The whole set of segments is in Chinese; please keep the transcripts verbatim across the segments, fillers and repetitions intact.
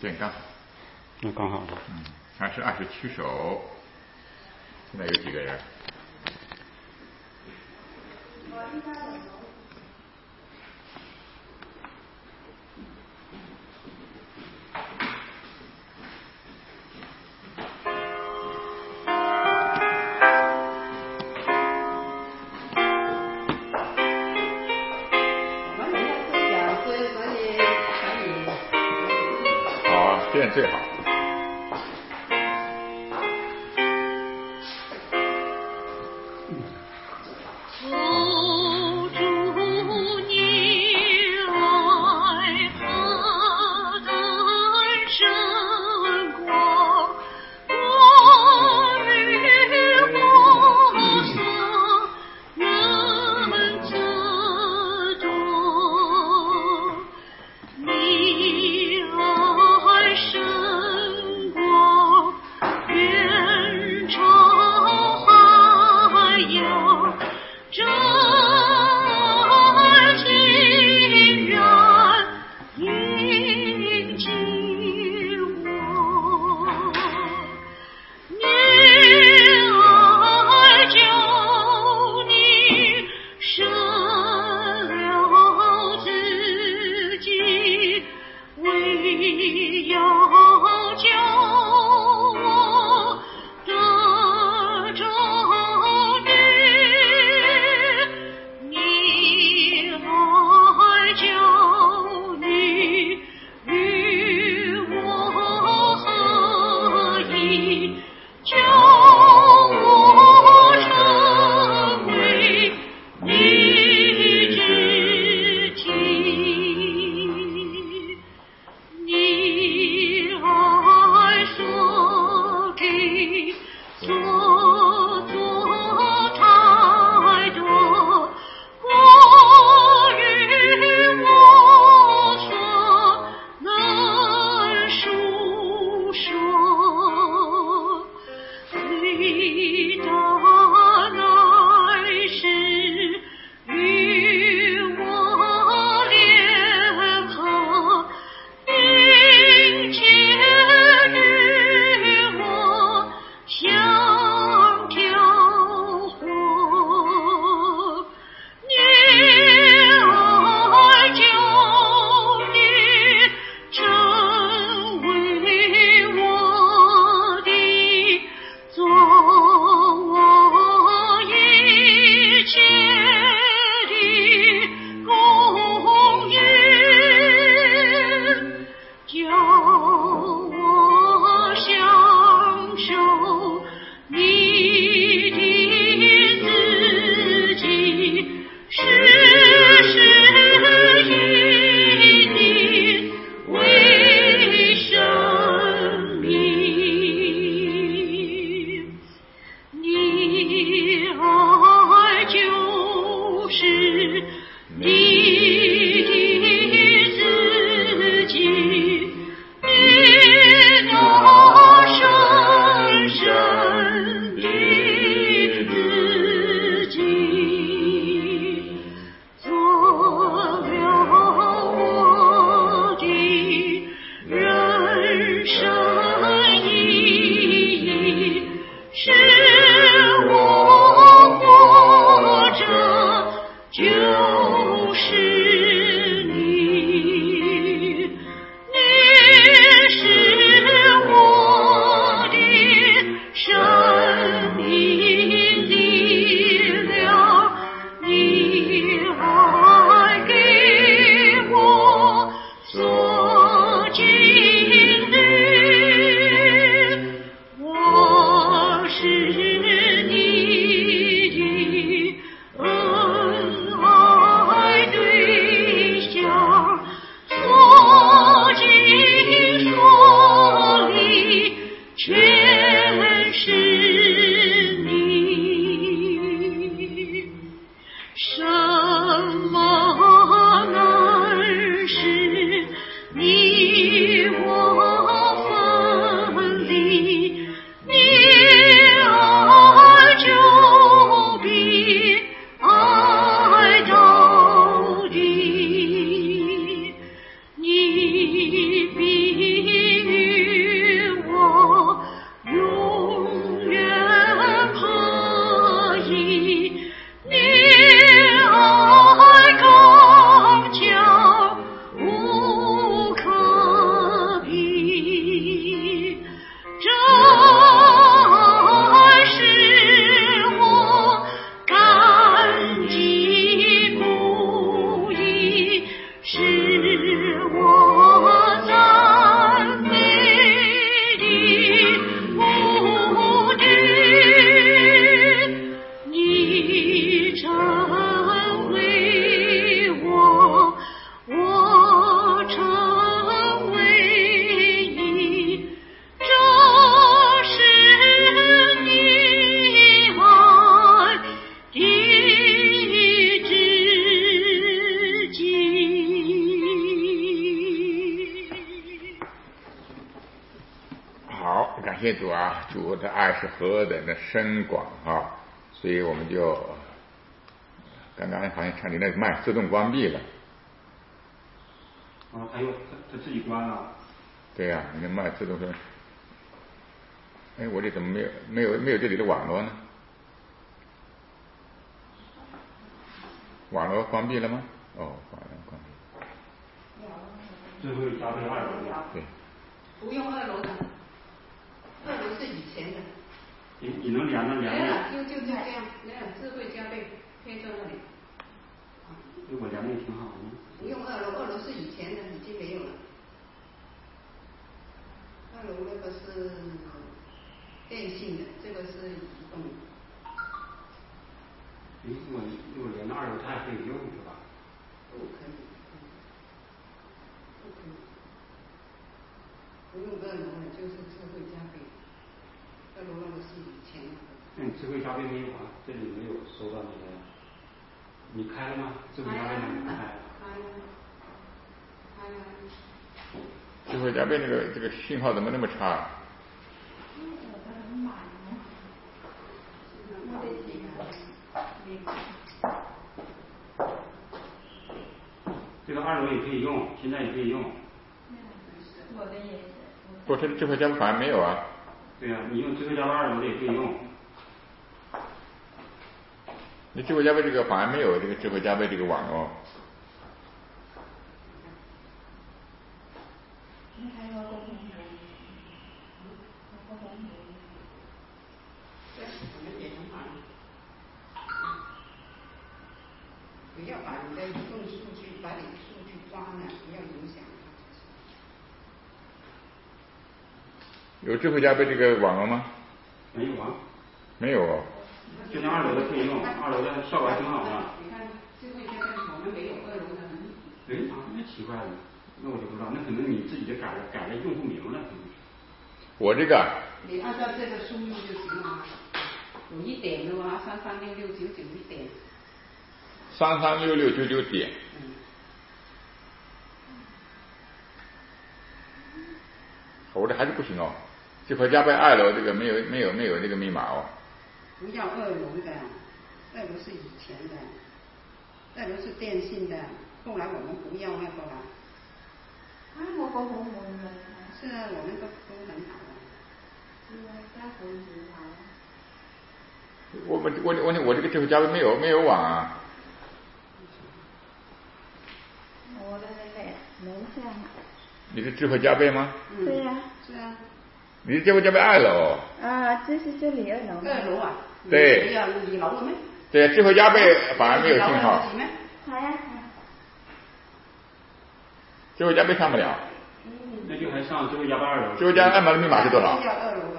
正刚好。 那刚好。 嗯，他是二十七首。现在有几个人？好，这样最好。 就是谢主啊，主的爱是何等的深广啊！所以我们就刚刚好像看你那个麦自动关闭了。 哦，它又它它自己关了。 对呀、啊，你的麦自动说，哎，我这怎么没有没有没有这里的网络呢？网络关闭了吗？哦，网络关闭。 智慧加倍二楼。 对。 不用二楼的，二楼是以前的。 你你能连着连连了，就就就这样，连了智慧加倍贴在那里。 对我连的也挺好的。 不用二楼，二楼是以前的，已经没有了。二楼那个是电信的，这个是移动的。 如果如果连到二楼，它也可以用是吧？ 不可以，不可以。不用二楼的，就是智慧加倍。二楼那个是以前的。 那你智慧加倍没有啊？这里没有收到你的。你开了吗？智慧加倍你开了。 开了。开了。 智慧加倍这个这个信号怎么那么差？ 这个二楼也可以用，现在也可以用。 我的也是。 不，这智慧加倍反而没有啊。 对呀、啊，你用智慧加倍二楼的也可以用。 你智慧加倍这个反而没有这个智慧加倍这个网络。 你还有个红梅，有个红梅。 这我们也很好。不要把你的移动数据，把你的数据抓了，不要影响它。 有智慧加倍这个网络吗？ 没有啊。 没有哦。 就像二楼的可以用，二楼的效果还挺好的。 你看，智慧加倍我们没有二楼的。 哎，那奇怪了，那我就不知道，那可能你自己就改了改了用户名了，可能是。 我这个。 你按照这个输入就行了。有一点的话，三三六六九九一点。 三三六六九九点。 嗯。 我这还是不行哦，智慧加倍二楼这个没有没有没有这个密码哦。 不要二楼的，二楼是以前的，二楼是电信的，后来我们不要那个了。 啊，我個好滿嘅。 是啊，我們都都很好的。 是啊，家好很好。 我我我我我这个智慧加倍没有没有网啊。 我的那个門上。 你是智慧加倍吗？ 嗯。對呀。 是啊。 你是智慧加倍二楼。 啊，这是这里二楼。 二樓啊？ 對。 你要二樓嘅咩？ 對，智慧加倍反而沒有信號。 係啊。 智慧加倍上不了。 那就还上智慧加倍二楼。 智慧加倍二楼的密码是多少？ 要二樓的。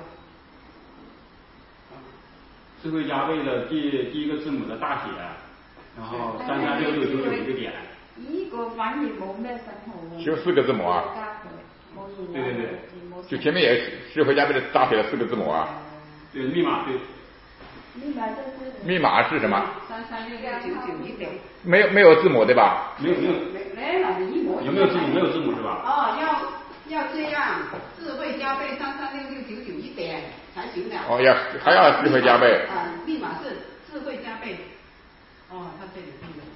智慧加倍的第第一个字母的大写，然后三三六六九九一个点。 呢個反而冇咩信號。 只有四个字母啊。 对对对。 就前面也是智慧加倍的大写的四个字母啊。 对，密码对。 密码就是。 密码是什么？ 三三六六九九一点。 没有没有字母对吧？ 没有没有。 没了，你一模一样。 有没有字母？没有字母是吧？ 哦，要要这样，智慧加倍三三六六九九一点才行的。 哦，要还要智慧加倍。 啊，密码是智慧加倍。哦，他这里没有。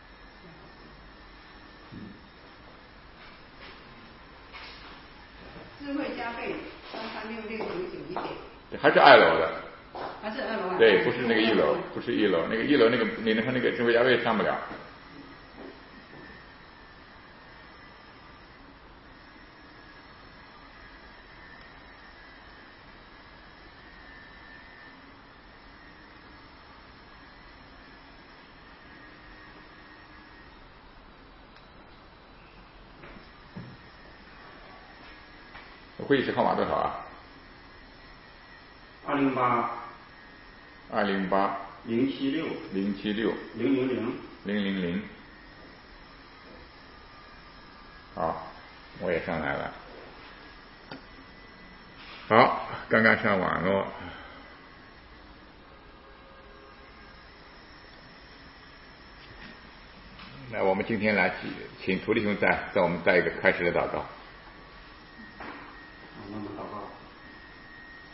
智慧加倍三三六六九九一点。 还是二楼的。 还是二楼啊？ 对，不是那个一楼，不是一楼，那个一楼那个你看那个智慧加倍上不了。会议室号码多少啊？ 二零八。 二零八。 零七六。 零七六。 零零零。 零零零。好，我也上来了。好，刚刚上网络。那我们今天来请徒弟兄再在我们再一个开始的祷告。 那么祷告。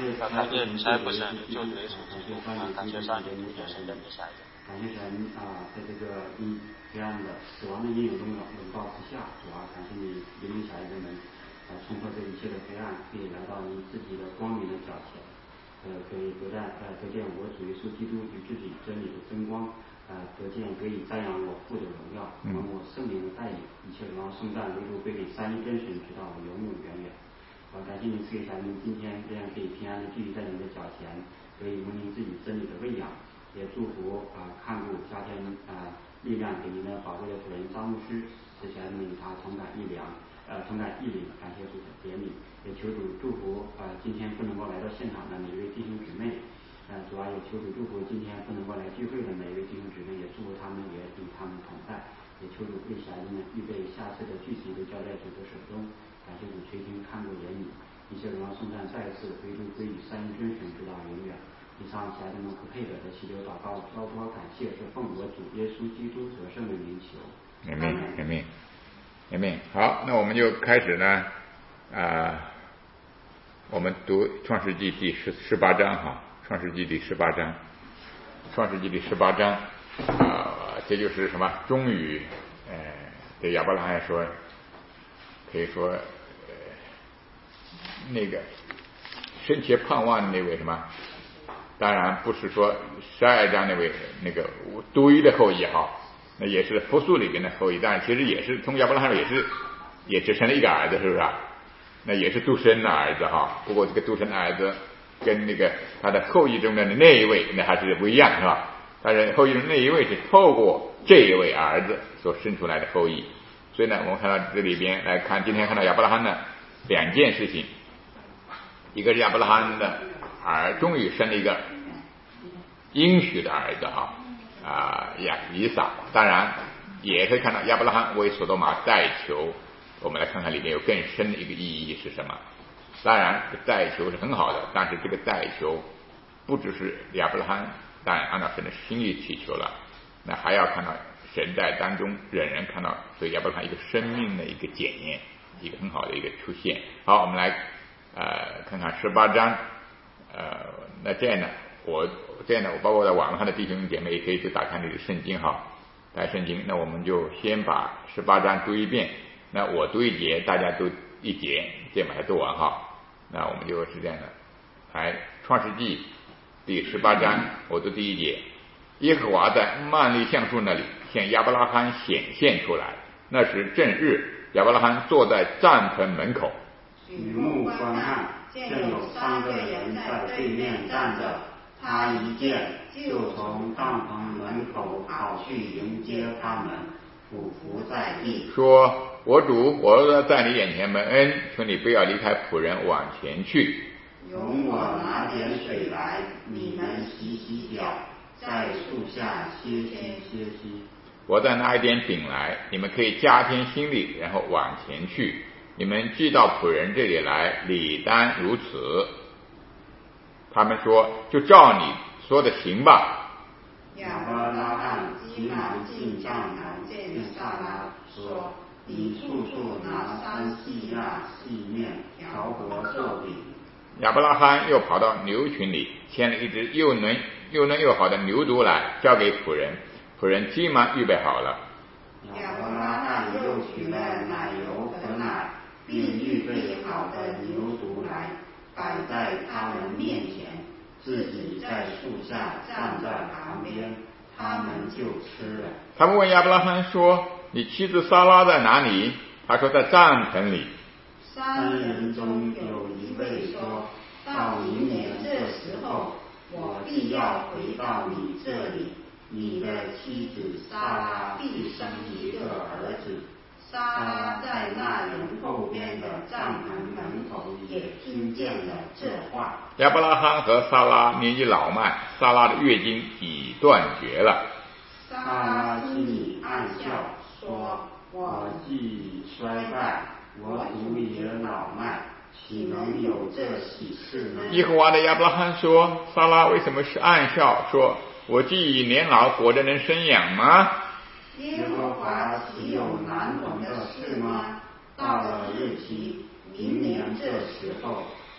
感谢财富神救主耶稣基督，感谢上帝也是人的孩子。感谢神啊，在这个阴黑暗的死亡的阴影中的笼罩之下，主啊，感谢你灵灵孩子们啊，冲破这一切的黑暗，可以来到你自己的光明的脚前，呃，可以得见呃得见我主耶稣基督与自己真理的真光，啊、呃，得见可以瞻仰我父的荣耀，蒙我圣灵的带领，一切荣耀颂赞唯独归给三一真神，直到永永远远。啊，感谢您赐给孩子们今天这样可以平安的聚集在您的脚前，可以蒙您自己真理的喂养，也祝福啊、呃、看顾加添啊、呃、力量给您的宝贵的主人张牧师，使孩子们与他同感一良，呃同感一灵，感谢主的怜悯，也求主祝福啊、呃、今天不能够来到现场的每一位弟兄姊妹，呃主要也求主祝福今天不能够来聚会的每一位弟兄姊妹，也祝福他们也与他们同在，也求主为孩子们预备下次的聚集都交在主的手中。感谢主垂听看过言语，一切荣耀颂赞再一次唯独归于三一真神，直到永远。以上孩子们不配得的祈求祷告，交托感谢是奉我主耶稣基督得胜的名求。 阿门，阿门，阿门。好，那我们就开始呢，啊、呃，我们读创世纪第十十八章哈，创世纪第十八章，创世纪第十八章，啊、呃，这就是什么？终于，呃，对亚伯拉罕说。可以说，呃，那个深切盼望的那位什么，当然不是说十二章那位那个独一的后裔哈，那也是复数里边的后裔，但是其实也是从亚伯拉罕也是也只生了一个儿子，是不是啊？那也是独生的儿子哈，不过这个独生的儿子跟那个他的后裔中的那一位那还是不一样，是吧？但是后裔中那一位是透过这一位儿子所生出来的后裔。所以呢，我们看到这里边来看，今天看到亚伯拉罕的两件事情，一个是亚伯拉罕的儿终于生了一个应许的儿子哈啊亚以撒，当然也可以看到亚伯拉罕为所多玛代求，我们来看看里面有更深的一个意义是什么。当然代求是很好的，但是这个代求不只是亚伯拉罕当然按照神的心意祈求了，那还要看到神在当中仍然看到对亚伯拉罕一个生命的一个检验，一个很好的一个出现。好，我们来呃看看十八章，呃那这样呢，我这样呢，我包括在网上的弟兄姐妹也可以去打开你的圣经哈，打开圣经，那我们就先把十八章读一遍，那我读一节，大家读一节，这样把它读完哈。那我们就是这样的，来创世纪第十八章，我读第一节。耶和华在曼利橡树那里向亚伯拉罕显现出来，那时正日，亚伯拉罕坐在帐篷门口， 举目观看，见有三个人在对面站着，他一见就从帐篷门口跑去迎接他们，俯伏在地， 说：我主，我在你眼前蒙恩，求你不要离开仆人往前去， 容我拿点水来，你们洗洗脚，在树下歇息歇息。 我再拿一点饼来，你们可以加添心力，然后往前去。你们寄到仆人这里来，理当如此。他们说：就照你说的行吧。 亚伯拉罕急忙进帐篷见撒拉，说：你速速拿三细亚细面调和做饼。 亚伯拉罕又跑到牛群里，牵了一只又嫩又嫩又好的牛犊来，交给仆人。仆人急忙预备好了。 亚伯拉罕又取了奶油和奶，并预备好的牛犊来，摆在他们面前，自己在树下站在旁边，他们就吃了。 他们问亚伯拉罕说：你妻子撒拉在哪里？他说：在帐篷里。 三人中有一位说：到明年这时候，我必要回到你这里，你的妻子撒拉必生一个儿子。撒拉在那人后边的帐篷门口也听见了这话。 亚伯拉罕和撒拉年纪老迈，撒拉的月经已断绝了。 撒拉心里暗笑，说：我既已衰败，我主也老迈，岂能有这喜事呢？ 耶和华的亚伯拉罕说：撒拉为什么是暗笑，说：我既已年老，活着能生养吗？ 耶和华岂有难容的事吗？到了日期，明年这时候，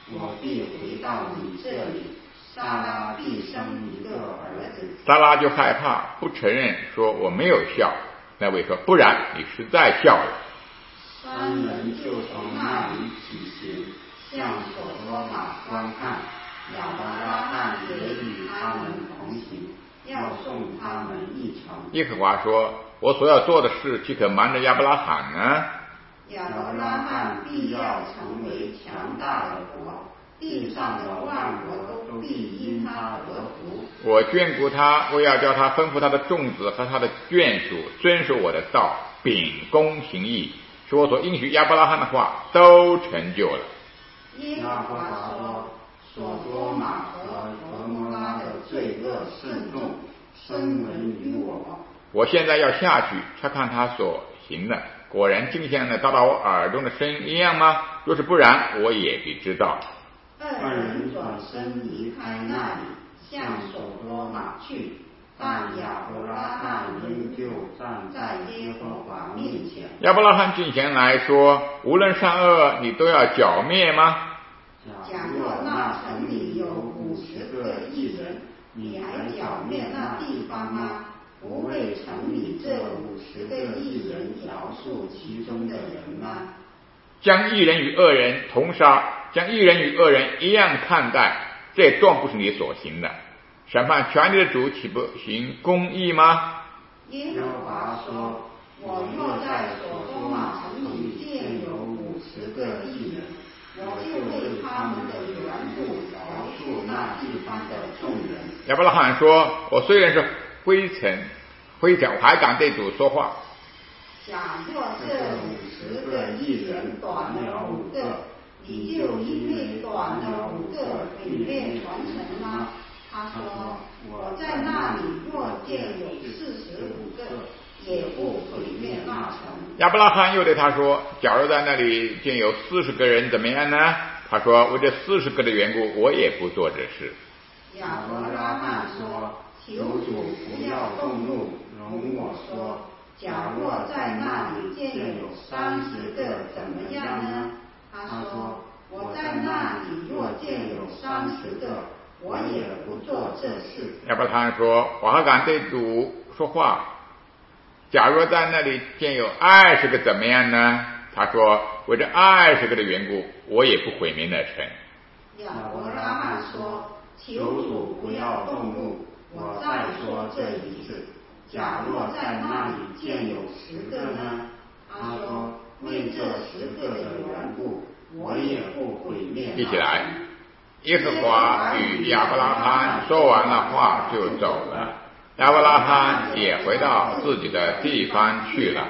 我必回到你这里，撒拉必生一个儿子。 撒拉就害怕，不承认，说我没有笑。那位说，不然，你实在笑了。 三人就从那里起行，向所多玛观看。亚伯拉罕也与他们同行，要送他们一程。 耶和华说，我所要做的事岂可瞒着亚伯拉罕呢？ 亚伯拉罕必要成为强大的国，地上的万国都必因他得福。 我眷顾他，我要叫他吩咐他的众子和他的眷属遵守我的道，秉公行义，使我所应许亚伯拉罕的话都成就了。 耶和华说，所多玛和蛾摩拉的罪恶甚重，声闻于我。 我现在要下去查看他所行的，果然竟像那达到我耳中的声音一样吗？若是不然，我也必知道。 二人转身离开那里，向所多玛去，但亚伯拉罕仍旧站在耶和华面前。 亚伯拉罕进前来说，无论善恶，你都要剿灭吗？ 假若那城里有五十个义人，你还剿灭那地方吗？不为城里这五十个义人饶恕其中的人吗？ 将义人与恶人同杀，将义人与恶人一样看待，这断不是你所行的。审判全地的主岂不行公义吗？ 耶和华说，我若在所多玛城里见有五十个义人，我就为他们的缘故饶恕那地方的众人。 亚伯拉罕说，我虽然是灰尘灰尘，我还敢对主说话。 假若这五十个义人短了五个，你就因为短了五个毁灭传承吗？他说，我在那里若见有四十五个，也不毁灭那城。 亚伯拉罕又对他说，假如在那里见有四十个人怎么样呢？他说，为这四十个的缘故，我也不做这事。 亚伯拉罕说，求主不要动怒，容我说，假若在那里见有三十个怎么样呢？他说，我在那里若见有三十个，我也不做这事。 亚伯拉罕说，我还敢对主说话。假如在那里见有二十个怎么样呢？他说，为这二十个的缘故，我也不毁灭那城。 亚伯拉罕说，求主不要动怒，我再说这一次。假若在那里见有十个呢？他说，为这十个的缘故，我也不毁灭。 一起来，耶和华与亚伯拉罕说完了话就走了，亚伯拉罕也回到自己的地方去了。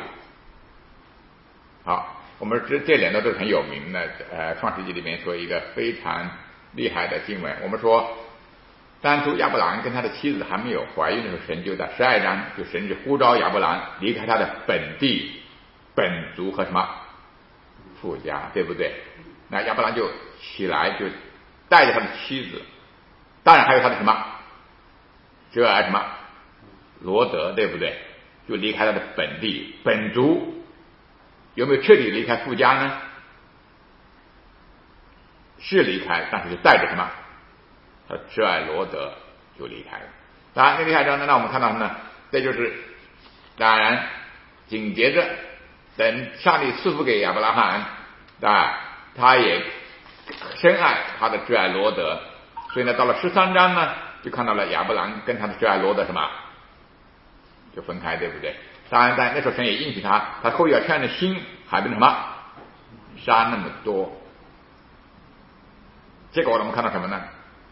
好，我们这这两段都是很有名的，呃，创世纪里面说一个非常厉害的经文。我们说，当初亚伯兰跟他的妻子还没有怀孕的时候，神就在十二章就神就呼召亚伯兰离开他的本地、本族和什么父家，对不对？那亚伯兰就起来，就带着他的妻子，当然还有他的什么这什么罗德，对不对？就离开他的本地本族。有没有彻底离开父家呢？是离开，但是就带着什么？他挚爱罗德就离开了。当然，那离开之后呢，那我们看到什么呢？这就是当然紧接着等上帝赐福给亚伯拉罕，啊，他也深爱他的挚爱罗德，所以呢，到了十三章呢，就看到了亚伯兰跟他的挚爱罗德什么就分开，对不对？当然，在那时候神也应许他，他后裔要这样的心，还不能什么杀那么多。结果我们看到什么呢？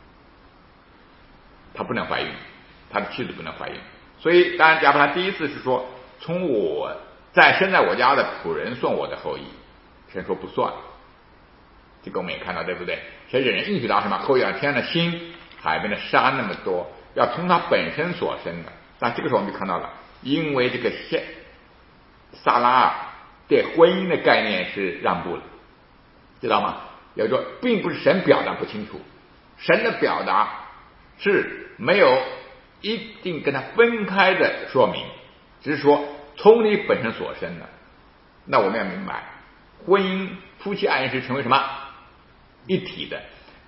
他不能怀孕，他的妻子不能怀孕，所以当然亚伯兰第一次是说，从我在生在我家的仆人算我的后裔，神说不算。这个我们也看到，对不对？神仍然应许他什么？后裔要这样的心，还不能杀那么多，要从他本身所生的。但这个时候我们就看到了。因为这个撒拉对婚姻的概念是让步了，知道吗？也就是说，并不是神表达不清楚，神的表达是没有一定跟他分开的说明，只是说从你本身所生的。那我们要明白，婚姻夫妻二人是成为什么一体的，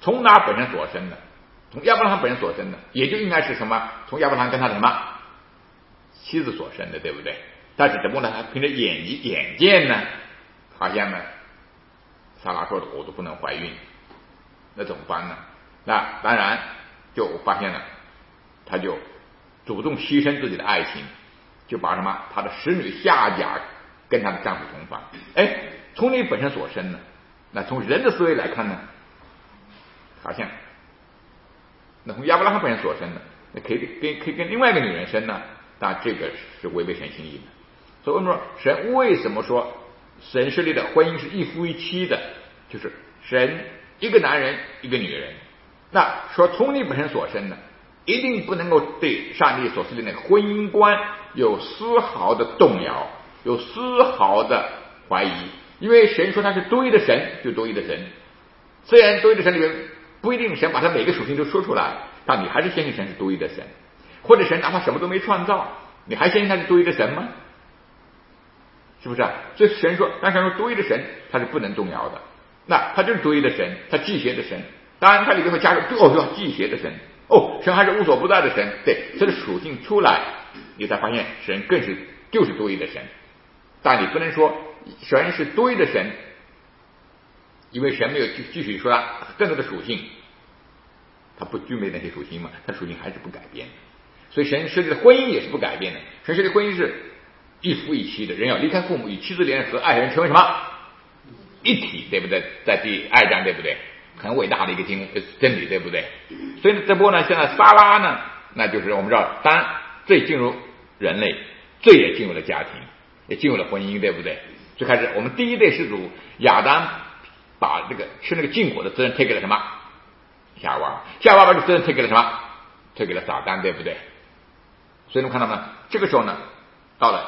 从哪本身所生的？从亚伯拉罕本身所生的，也就应该是什么？从亚伯拉罕跟他的什么妻子所生的，对不对？但是怎么呢？他凭着眼眼见呢，发现呢，撒拉说的我都不能怀孕，那怎么办呢？那当然就发现了，他就主动牺牲自己的爱情，就把什么他的使女夏甲跟她的丈夫同房。哎，从你本身所生呢，那从人的思维来看呢，好像那从亚伯拉罕本身所生的，那可以跟可以跟另外一个女人生呢，但这个是违背神心意的。所以我们说，神为什么说神设立的婚姻是一夫一妻的？就是神一个男人一个女人，那说从你本身所生的，一定不能够对上帝所设立的婚姻观有丝毫的动摇，有丝毫的怀疑，因为神说他是独一的神，就独一的神。虽然独一的神里面不一定神把他每个属性都说出来，但你还是相信神是独一的神。或者神哪怕什么都没创造，你还相信他是独一的神吗？是不是啊？所以神说，但神说独一的神他是不能动摇的，那他就是独一的神，他忌邪的神。当然他里面会加入哦，忌邪的神，哦，神还是无所不在的神。对，这个属性出来，你才发现神更是就是独一的神。但你不能说神是独一的神，因为神没有继续说他更多的属性，他不具备那些属性嘛，他属性还是不改变的。所以神设计的婚姻也是不改变的，神设计的婚姻是一夫一妻的，人要离开父母，与妻子联合，爱人成为什么一体，对不对？在第二章，对不对？很伟大的一个经真理，对不对？所以这波呢，现在撒拉呢，那就是我们知道，当然罪进入人类，罪也进入了家庭，也进入了婚姻，对不对？最开始我们第一对始祖亚当把这个吃那个禁果的责任推给了什么？夏娃，夏娃把这个责任推给了什么？推给了撒旦，对不对？所以我们看到呢，这个时候呢，到了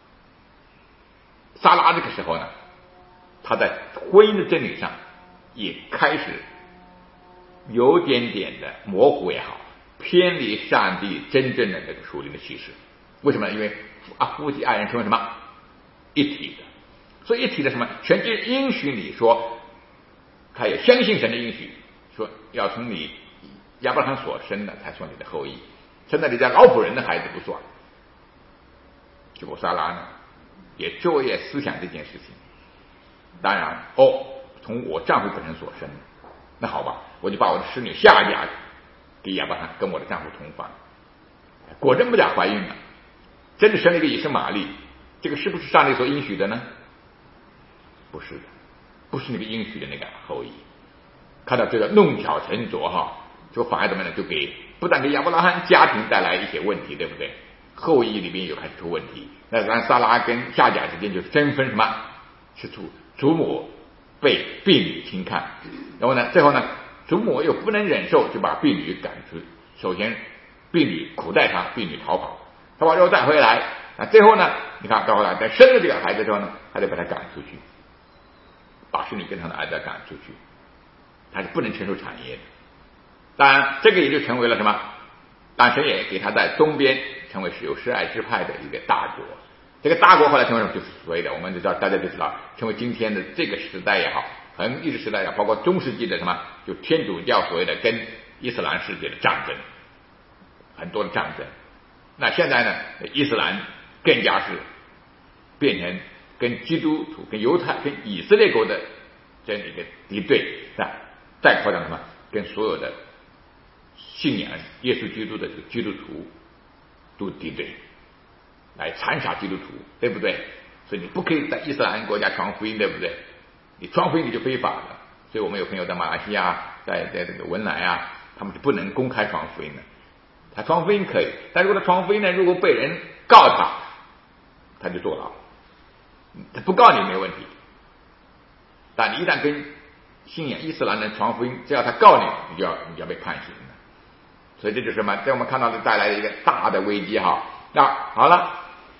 撒拉这个时候呢，他在婚姻的真理上也开始有点点的模糊也好，偏离上帝真正的那个属灵的启示。为什么？因为啊，夫妻爱人成为什么一体的，所以一体的什么？神就应许你说，他也相信神的应许，说要从你亚伯拉罕所生的才算你的后裔。现在你家老仆人的孩子不算。结果撒拉呢，也昼夜思想这件事情。当然，哦，从我丈夫本身所生的，那好吧，我就把我的使女夏甲给亚伯拉罕，跟我的丈夫同房。果真不假怀孕了，真的生了一个以实玛利。这个是不是上帝所应许的呢？不是的，不是那个应许的那个后裔。看到这个弄巧成拙哈，这个反而怎么呢？就给不但给亚伯拉罕家庭带来一些问题，对不对？后裔里面又开始出问题。那让撒拉跟夏甲之间就争分什么？是祖祖母被婢女轻看，然后呢，最后呢，祖母又不能忍受，就把婢女赶出。首先，婢女苦待他，婢女逃跑，逃跑之后再回来，啊，最后呢，你看到后来在生了这个孩子之后呢，还得把他赶出去，把使女跟他的儿子赶出去，他是不能承受产业的。当然，这个也就成为了什么？当神也给他在东边成为是有十二支派的一个大国。这个大国后来成为什么？就是所谓的，我们就知道，大家就知道，成为今天的这个时代也好，很历史时代也好，包括中世纪的什么，就天主教所谓的跟伊斯兰世界的战争，很多的战争。那现在呢，伊斯兰更加是变成跟基督徒、跟犹太、跟以色列国的这样的一个敌对，是吧？再扩张什么？跟所有的信仰耶稣基督的这个基督徒都敌对，来残杀基督徒，对不对？所以你不可以在伊斯兰国家传福音，对不对？你传福音你就非法了。所以我们有朋友在马来西亚，在在这个文莱啊，他们是不能公开传福音的。他传福音可以，但如果他传福音呢，如果被人告他，他就坐牢。他不告你没问题，但你一旦跟信仰伊斯兰人传福音，只要他告你，你就要你就要被判刑了。所以这就是什么？这我们看到的带来的一个大的危机哈。那好了，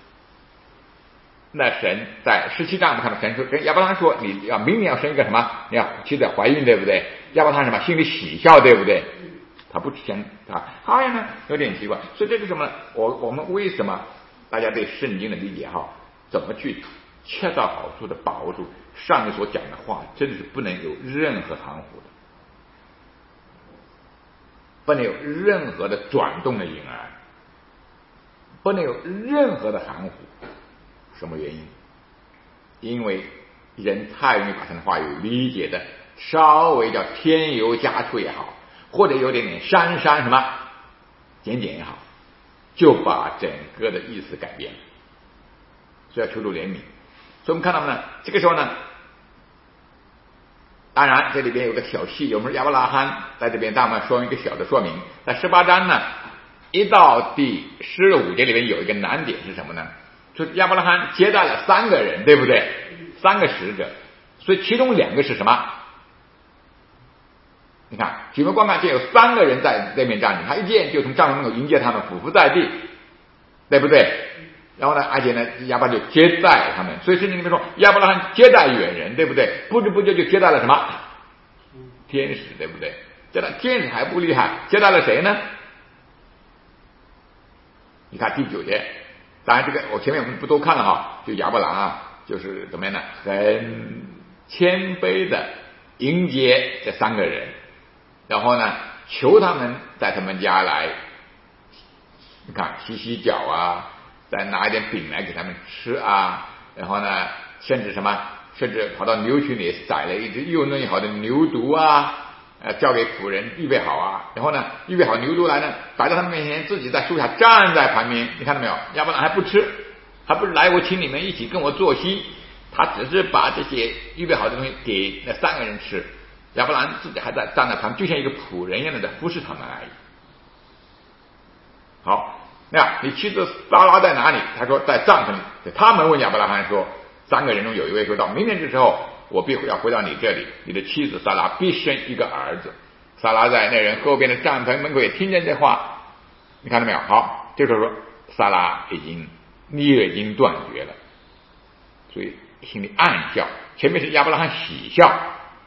那神在十七章我们看到神说跟亚伯拉罕说，你要明年要生一个什么？你要妻子怀孕，对不对？亚伯拉罕什么？心里喜笑，对不对？他不相他好像呢有点奇怪。所以这个什么？我我们为什么大家对圣经的理解哈，怎么去恰到好处的把握住上面所讲的话，真的是不能有任何含糊的。 不能有任何的转动的婴儿，不能有任何的含糊。什么原因？因为人太容易把神的话语理解的稍微叫添油加醋也好，或者有点点删删什么减减也好，就把整个的意思改变了。所以要求助怜悯。所以我们看到呢，这个时候呢，当然这里边有个小细节，我们亚伯拉罕在这边大概说一个小的说明。在十八章呢，一到第十五节里面有一个难点是什么呢？就是亚伯拉罕接待了三个人，对不对？三个使者，所以其中两个是什么？你看举目观看，见有三个人在那边站着，他一见就从帐篷门口迎接他们，俯伏在地，对不对？然后呢，而且呢，亚伯就接待他们，所以圣经里面说亚伯拉罕接待远人，对不对？不知不觉就接待了什么？天使，对不对？接待天使还不厉害，接待了谁呢？你看第九节，当然这个我前面我们不都看了哈，就亚伯兰啊，就是怎么样呢？很谦卑的迎接这三个人，然后呢，求他们在他们家来，你看洗洗脚啊，再拿一点饼来给他们吃啊，然后呢，甚至什么，甚至跑到牛群里宰了一只又嫩又好的牛犊啊，呃，交给仆人预备好啊，然后呢，预备好牛犊来呢，摆到他们面前，自己在树下站在旁边，你看到没有？亚伯兰还不吃，还不是来我请你们一起跟我坐席，他只是把这些预备好的东西给那三个人吃，亚伯兰自己还在站在旁边，就像一个仆人一样的在服侍他们而已。好。那你妻子撒拉在哪里？他说在帐篷里。他们问亚伯拉罕说，三个人中有一位说，到明年之时候，我必要回到你这里，你的妻子撒拉必生一个儿子。撒拉在那人后边的帐篷门口也听见这话，你看到没有？好，这时候说撒拉已经孽经断绝了，所以心里暗笑。前面是亚伯拉罕喜笑，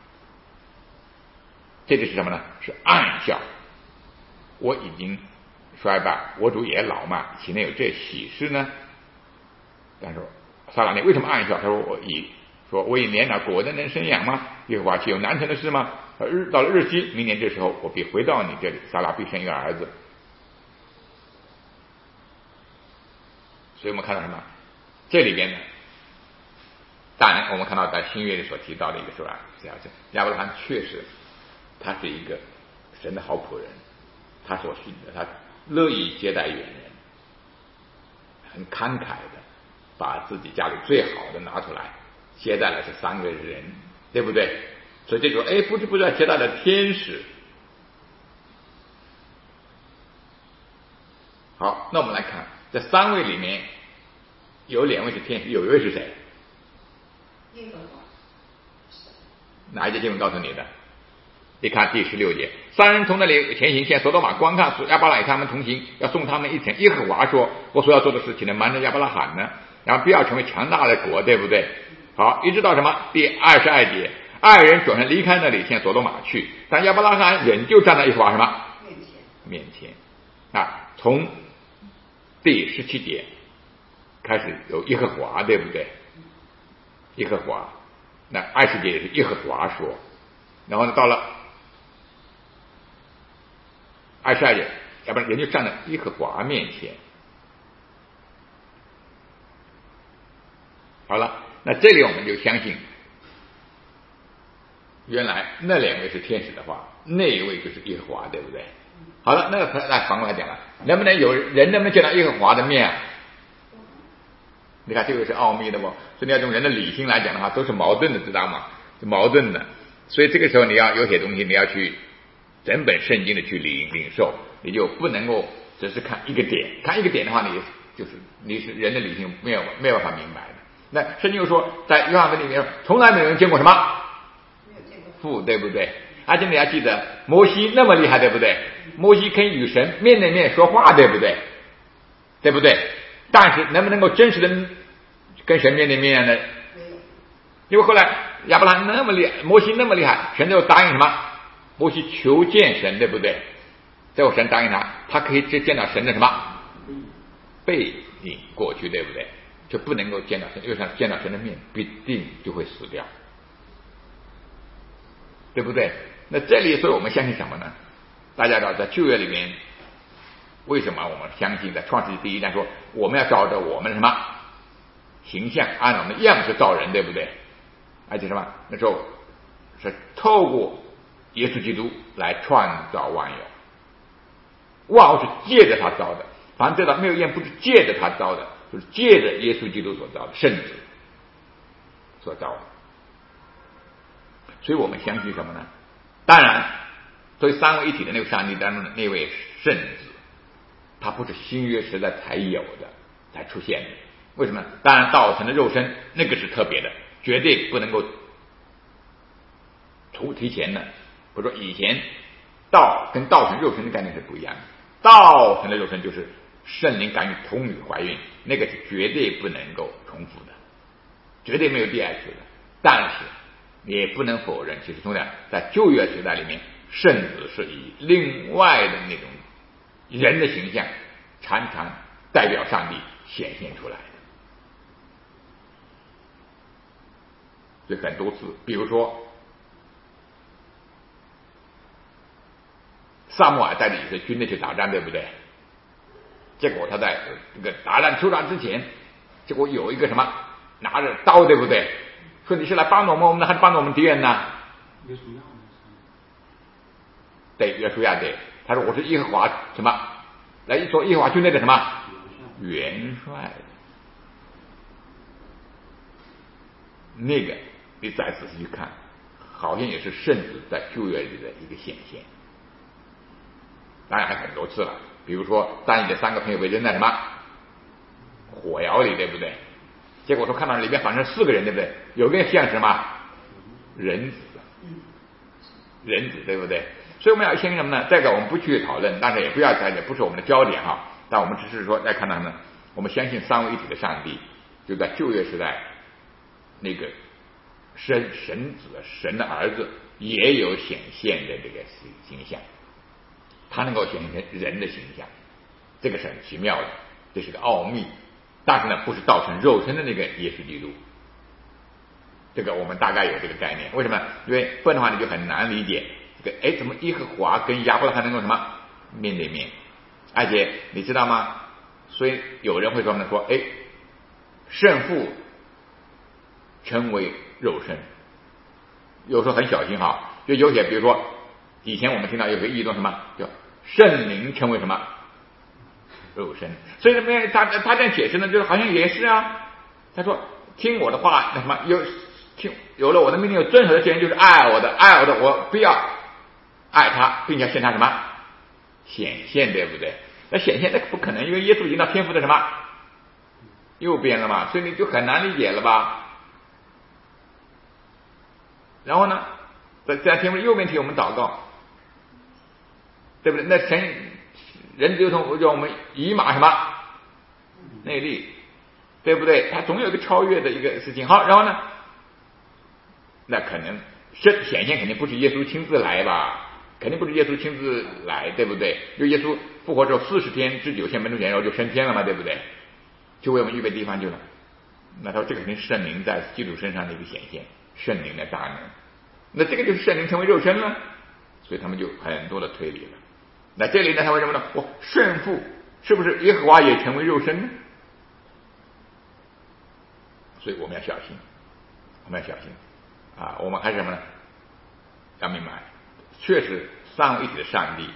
这里是什么呢？是暗笑。我已经衰败，我主也老嘛，岂能有这喜事呢？但是撒拉，你为什么暗笑？他说我以说我以年老，果真能生养吗？耶和华岂有难成的事吗？日到了日期，明年这时候，我必回到你这里，撒拉必生一个儿子。所以我们看到什么？这里边呢，当然我们看到在新约里所提到的一个说法，亚伯拉罕确实他是一个神的好仆人，他所信的，他乐意接待远人，很慷慨的把自己家里最好的拿出来接待了这三个人，对不对？所以这种哎，不知不觉接待了天使。好，那我们来看这三位里面有两位是天使，有一位是谁？ 耶和华。 哪一节经文告诉你的？你看第十六节，三人从那里前行，向索多玛观看，亚伯拉罕与他们同行，要送他们一程。耶和华说，我所要做的事情能瞒着亚伯拉罕呢？然后不要成为强大的国，对不对？好，一直到什么？第二十二节，二人转身离开那里，向索多玛去，但亚伯拉罕仍旧站在耶和华什么面前？ 面前啊！从第十七节开始有耶和华，对不对？耶和华，那二十节也是耶和华说，然后呢，到了二十二节，要不然人就站在耶和华面前。好了，那这里我们就相信，原来那两位是天使的话，那一位就是耶和华，对不对？好了，那那反过来讲了，能不能有人能不能见到耶和华的面啊？你看这个是奥秘的不？所以你要用人的理性来讲的话，都是矛盾的，知道吗？是矛盾的。所以这个时候你要有些东西，你要去整本圣经的去领领受，你就不能够只是看一个点，看一个点的话，你就是你是人的理性没有没有办法明白的。那圣经又说，在约翰福音里面，从来没有人见过什么父，对不对？而且你还记得摩西那么厉害，对不对？摩西可以与神面对面说话，对不对？对不对？但是能不能够真实的跟神面对面呢？因为后来亚伯拉罕那么厉害，摩西那么厉害，神就答应什么？摩西求见神，对不对？最后神答应他，他可以只见到神的什么背影过去，对不对？就不能够见到神，因为他见到神的面必定就会死掉，对不对？那这里所以我们相信什么呢？ 大家知道在旧约里面，为什么我们相信在创世纪第一章说我们要照着我们什么形象，按照我们的样式造人，对不对？而且什么那时候是透过耶稣基督来创造万有，万物是借着他造的，凡知道没有一样不是借着他造的，就是借着耶稣基督所造的，圣子所造的。所以我们相信什么呢？当然作为三位一体的那个上帝当中的那位圣子，他不是新约时代才有的才出现的。为什么？当然道成的肉身那个是特别的，绝对不能够图提前的。不是说以前道跟道成肉身的概念是不一样的，道成的肉身就是圣灵感于童女怀孕，那个是绝对不能够重复的，绝对没有第二次的。但是也不能否认，其实同样在旧约时代里面，圣子是以另外的那种人的形象常常代表上帝显现出来的。所以很多次，比如说撒母耳带着以色列军队去打仗，对不对？结果他在这个打仗出战之前，结果有一个什么拿着刀，对不对？说你是来帮助我们还是帮助我们敌人呢？ 约书亚， 对，约书亚对，他说我是耶和华什么来做耶和华军队的什么元帅。那个你再仔细去看，好像也是圣子在旧约里的一个显现。当然还很多次了，比如说但以理的三个朋友被扔在什么火窑里，对不对？结果说看到里面反正四个人，对不对？有个人像什么人子，人子，对不对？所以我们要相信什么呢？这个我们不去讨论，但是也不要在这不是我们的焦点哈。但我们只是说在看到呢，我们相信三位一体的上帝，就在旧约时代那个神神子神的儿子也有显现的这个形象，他能够显现成人的形象，这个是很奇妙的，这是个奥秘。但是呢，不是道成肉身的那个耶稣基督，这个我们大概有这个概念。为什么？因为不然的话你就很难理解这个，哎，怎么耶和华跟亚伯拉罕能够什么面对面？而且你知道吗？所以有人会说呢，说哎，圣父成为肉身，有时候很小心哈，就有些比如说以前我们听到有个议论什么叫圣灵成为什么肉身，所以这边他他这样解释呢，就是好像也是啊。他说听我的话，那什么有听有了我的命令，有遵守的这人就是爱我的，爱我的我必要爱他，并且现他什么显现，对不对？那显现那不可能，因为耶稣已经到天父的什么右边了嘛，所以你就很难理解了吧。然后呢，在在天父右边替我们祷告，对不对？那神人子就从让我们以马什么内力，对不对？他总有一个超越的一个事情。好，然后呢，那可能是显现肯定不是耶稣亲自来吧，肯定不是耶稣亲自来，对不对？因为耶稣复活之后四十天之久向门徒显现，然后就升天了嘛，对不对？就为我们预备地方去了。那他说这个肯定是圣灵在基督身上的一个显现，圣灵的大能。那这个就是圣灵成为肉身了，所以他们就很多的推理了。那这里呢，他为什么呢？我圣父是不是耶和华也成为肉身呢？所以我们要小心，我们要小心啊！我们还是什么呢？要明白，确实三位一体的上帝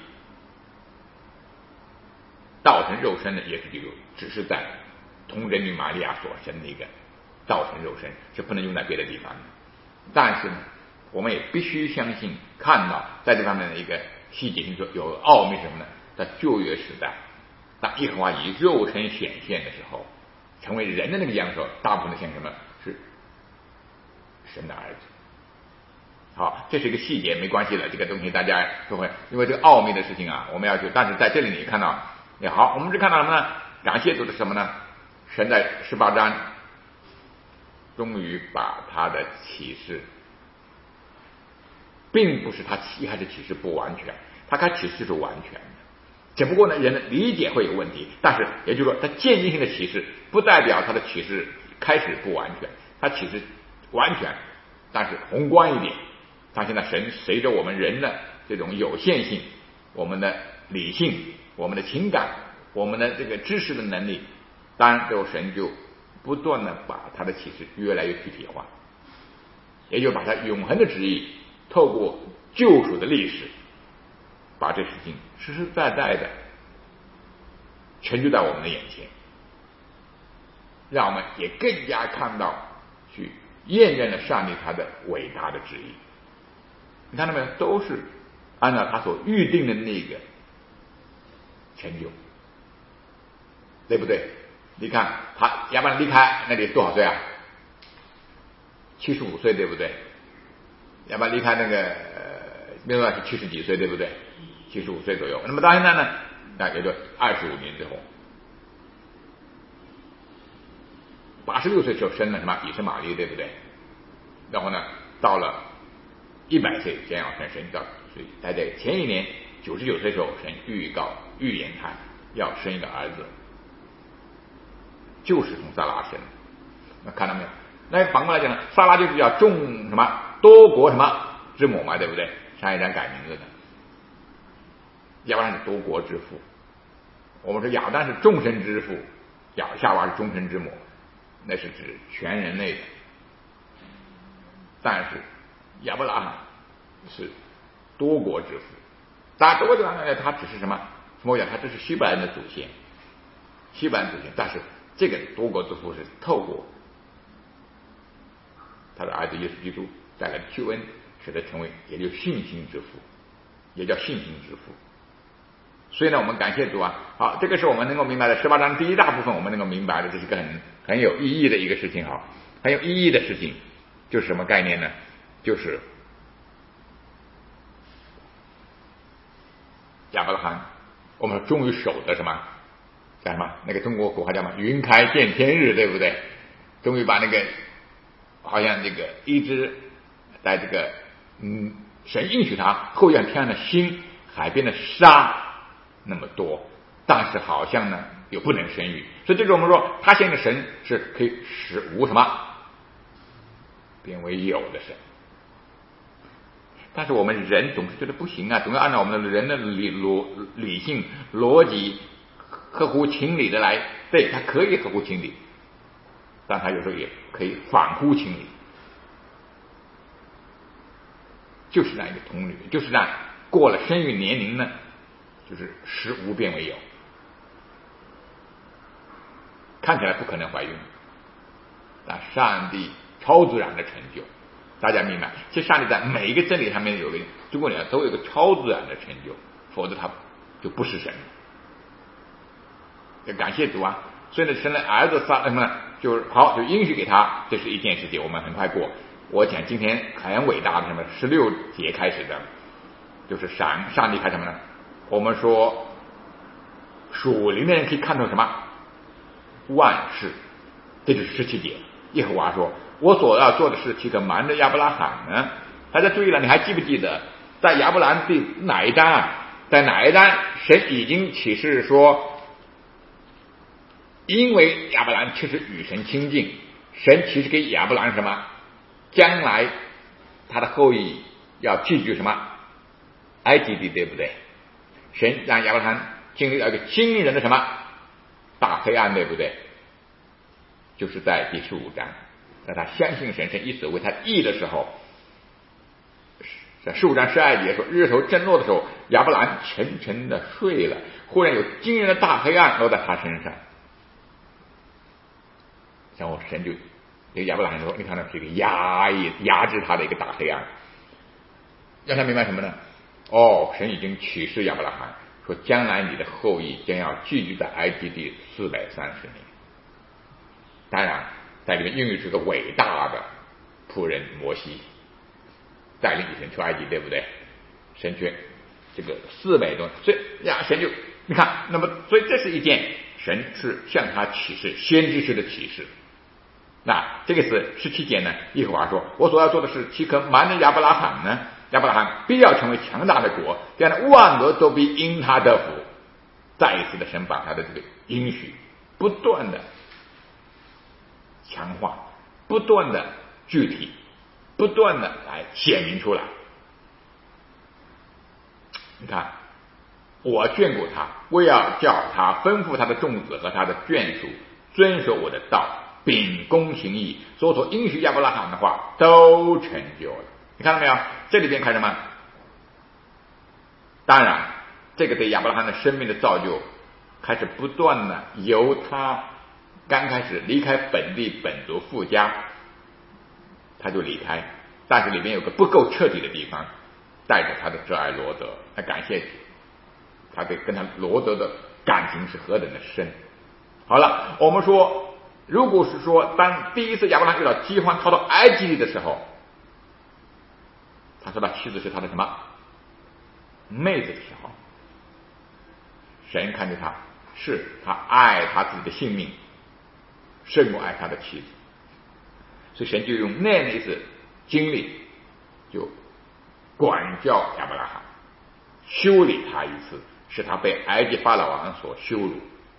道成肉身的耶稣基督，只是在同人女玛利亚所生的一个道成肉身，是不能用在别的地方的。但是呢，我们也必须相信，看到在这方面的一个细节性，说有奥秘什么呢？在旧约时代，当耶和华以肉身显现的时候，成为人的那个样子，大部分的像什么？是神的儿子。好，这是一个细节，没关系了，这个东西大家都会，因为这个奥秘的事情啊，我们要去。但是在这里你看到，也好，我们只看到什么呢？感谢主的什么呢？神在十八章终于把他的启示，并不是他一开始启示不完全，他开始启示是完全的，只不过呢，人的理解会有问题。但是也就是说，他渐进性的启示不代表他的启示开始不完全，他启示完全，但是宏观一点。他现在神随着我们人的这种有限性， 我们的理性、我们的情感、我们的这个知识的能力，当然最后神就不断的把他的启示越来越具体化，也就把他永恒的旨意透过救赎的历史，把这事情实实在在的成就在我们的眼前，让我们也更加看到去验证了上帝他的伟大的旨意。你看到没有，都是按照他所预定的那个成就，对不对？你看他亚伯拉罕离开那里多少岁啊？七十五岁，对不对？亚伯拉罕离开那个没有是七十几岁，对不对？七十五岁左右。那么到现在呢，那也就二十五年之后，八十六岁时候生了什么以实玛利，对不对？然后呢，到了一百岁将要生神到，所以他在前一年九十九岁时候，神预告预言他要生一个儿子，就是从撒拉生。那看到没有？那反过来讲呢，撒拉就是要众什么多国什么之母嘛，对不对？上一章改名字的，亚伯拉罕是多国之父。我们说亚当是众生之父，亚夏娃是众生之母，那是指全人类的。但是亚伯拉罕是多国之父，当然多国之父呢，他只是什么？什么讲？他只是希伯来人的祖先，希伯来人祖先。但是这个多国之父是透过他的儿子耶稣基督带来的救恩，使他成为也就是信心之父，也叫信心之父。所以呢，我们感谢主啊！好，这个是我们能够明白的十八章第一大部分，我们能够明白的，这是一个很很有意义的一个事情。好，很有意义的事情就是什么概念呢？就是亚伯拉罕，我们终于守的什么叫什么？那个中国古话叫什么？云开见天日，对不对？终于把那个好像这个一直在这个嗯，神应许他后像天上的星，海边的沙那么多，但是好像呢又不能生育，所以这个我们说他现在神是可以使无什么变为有的神。但是我们人总是觉得不行啊，总要按照我们的人的理逻理性逻辑合乎情理的来，对，他可以合乎情理，但他有时候也可以反乎情理，就是那一个童女，就是那过了生育年龄呢，就是使无变为有，看起来不可能怀孕，但上帝超自然的成就，大家明白？其实上帝在每一个真理上面有个，中国人都有个超自然的成就，否则他就不是神。要感谢主啊！所以呢，生了儿子撒什么呢？就是好，就应许给他，这是一件事情。我们很快过。我讲今天很伟大的什么十六节开始的，就是上上帝看什么呢？我们说属灵的人可以看到什么？万事，这就是十七节。耶和华说：“我所要做的事，岂可瞒着亚伯拉罕呢？”大家注意了，你还记不记得在亚伯兰第哪一章啊？在哪一章神已经启示说，因为亚伯兰确实与神亲近，神其实给亚伯兰什么？将来他的后裔要寄居什么？埃及地，对不对？神让亚伯兰经历了一个惊人的什么大黑暗，对不对？就是在第十五章，在他相信神，神以此为他义的时候，在十五章十二节说，日头正落的时候，亚伯兰沉沉的睡了，忽然有惊人的大黑暗落在他身上，然后神就对亚伯兰说：“你看，那是一个压抑、压制他的一个大黑暗，让他明白什么呢？哦，神已经启示亚伯拉罕说，将来你的后裔将要寄居在埃及地四百三十年。当然，在里面孕育出个伟大的仆人摩西，带领以色列出埃及，对不对？神却这个四百多，所以呀，神就你看，那么所以这是一件神是向他启示，先知式的启示。那这个是十七节呢，耶和华说：“我所要做的事，岂可瞒着亚伯拉罕呢？亚伯拉罕必要成为强大的国，这样的万国都必因他得福。”再一次的神把他的这个应许不断的强化，不断的具体，不断的来显明出来。你看， 我眷顾他，我要叫他吩咐他的众子和他的眷属遵守我的道，秉公行义，所所应许亚伯拉罕的话都成就了。你看到没有？这里边看什么？当然这个对亚伯拉罕的生命的造就开始不断的由他刚开始离开本地本族父家，他就离开，但是里面有个不够彻底的地方，带着他的挚爱罗德，来感谢主，他对跟他罗德的感情是何等的深。好了，我们说如果是说当第一次亚伯拉罕遇到饥荒逃到埃及的时候，他说他妻子是他的什么妹子的时候，神看见他是他爱他自己的性命胜过爱他的妻子，所以神就用那样的一次经历就管教亚伯拉罕，修理他一次，使他被埃及法老王所羞辱，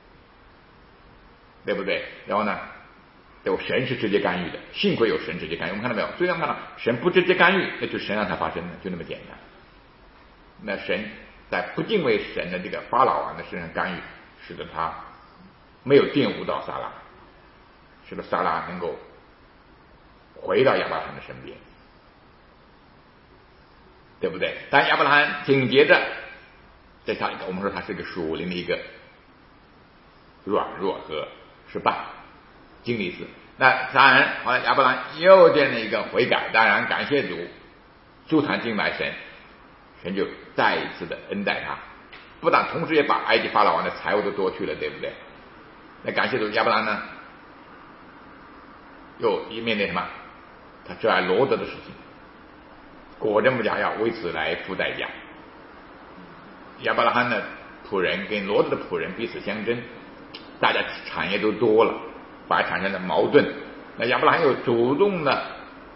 对不对？然后呢，对，神是直接干预的，幸亏有神直接干预。我们看到没有？虽然看到神不直接干预，那就是神让它发生的，就那么简单。那神在不敬畏神的这个法老王的身上干预，使得他没有玷污到撒拉，使得撒拉能够回到亚伯拉罕的身边，对不对？但亚伯拉罕紧接着在他一个，我们说他是一个属灵的一个软弱和失败经历是。那当然后来亚伯拉罕又建了一个悔改，当然感谢主，助坛敬拜神，神就再一次的恩待他，不但同时也把埃及法老王的财物都夺去了，对不对？那感谢主，亚伯拉罕呢又一面对什么他挚爱罗德的事情，果真不假要为此来付代价。亚伯拉罕的仆人跟罗德的仆人彼此相争，大家产业都多了，反而产生了矛盾。那亚伯拉罕又主动的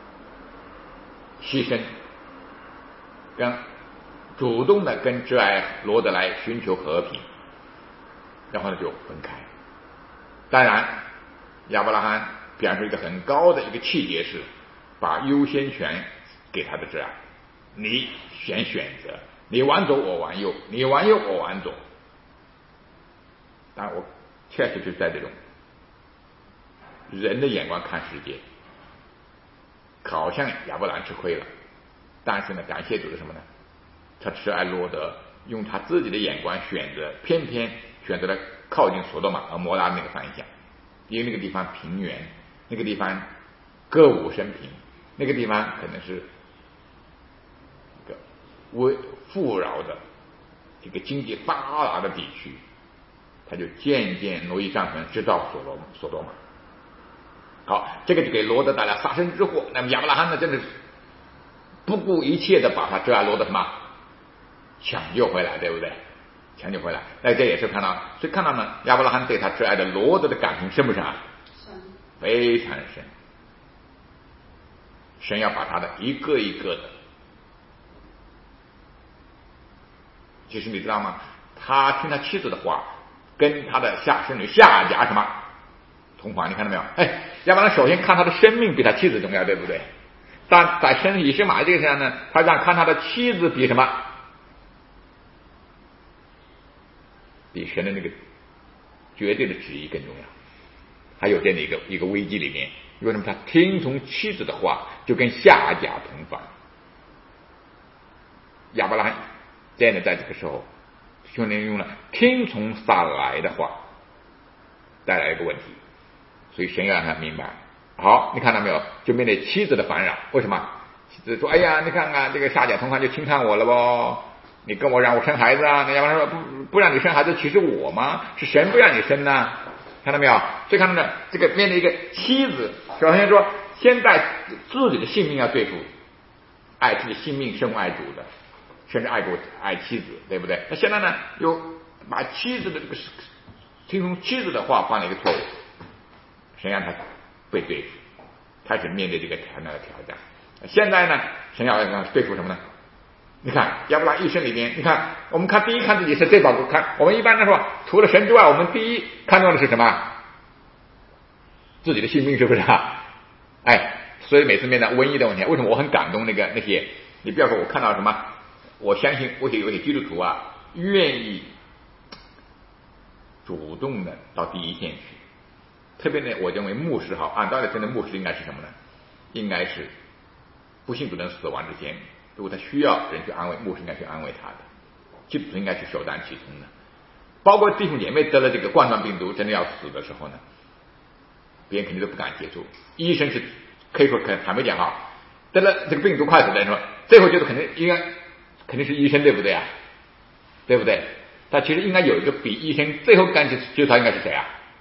牺牲，跟主动的跟挚爱罗德来寻求和平，然后呢就分开。当然亚伯拉罕表示一个很高的一个气节，是把优先权给他的挚爱，你先选择，你往左我往右，你往右我往左。当然我确实就是在这种人的眼光看世界，好像亚伯兰吃亏了，但是呢感谢主的什么呢？他挚爱罗德，用他自己的眼光选择，偏偏选择了靠近索多玛和摩拉那个方向，因为那个地方平原，那个地方歌舞升平，那个地方可能是一个微富饶的一个经济发达的地区，他就渐渐挪移上层，直到所罗索多玛。好，这个就给罗德带来杀身之祸。那么亚伯拉罕呢，真的是不顾一切的把他挚爱罗德什么抢救回来，对不对？抢救回来，那这也是看到，所以看到呢，亚伯拉罕对他挚爱的罗德的感情深不深啊？深，非常深。神要把他的一个一个的，其实你知道吗？他听他妻子的话，跟他的下孙女夏甲什么同房，你看到没有？哎，亚伯拉罕首先看他的生命比他妻子重要，对不对？但在生以实玛这个上呢，他让看他的妻子比什么？比神的那个绝对的旨意更重要。还有这样的一个一个危机里面，为什么他听从妻子的话，就跟夏甲同房？亚伯拉罕这样的在这个时候，兄弟用了听从撒来的话，带来一个问题，所以神要让他明白。好，你看到没有？就面对妻子的烦扰，为什么？妻子说：“哎呀，你看看这个夏甲同房就轻看我了不？你跟我让我生孩子啊？”那亚伯拉罕说：“不不让你生孩子，岂是我吗？是神不让你生呢。”看到没有？所以看到没有？这个面对一个妻子，首先说，先在自己的性命要对付，爱自己性命胜过爱主的，甚至爱过爱妻子，对不对？那现在呢，又把妻子的这个听从妻子的话犯了一个错误，神让他被对付，开始面对这个很大的挑战。现在呢，神要让他对付什么呢？你看亚伯拉罕一生里面，你看我们看第一看自己是最宝贵，看我们一般来说除了神之外，我们第一看重的是什么？自己的性命，是不是啊？哎，所以每次面对瘟疫的问题，为什么我很感动那个那些？你不要说我看到什么，我相信我有些基督徒啊， 愿意主动的到第一线去。特别呢，我认为牧师哈，按道理说的牧师应该是什么呢？应该是不幸主人死亡之前，如果他需要人去安慰，牧师应该去安慰他的，基督徒应该是首当其冲的。包括弟兄姐妹得了这个冠状病毒，真的要死的时候呢，别人肯定都不敢接触。医生是可以说可坦白讲哈，得了这个病毒快死的人说，最后觉得肯定应该肯定是医生，对不对啊？对不对？但其实应该有一个比医生最后敢接触他应该是谁啊？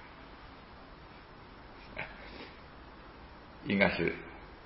应该是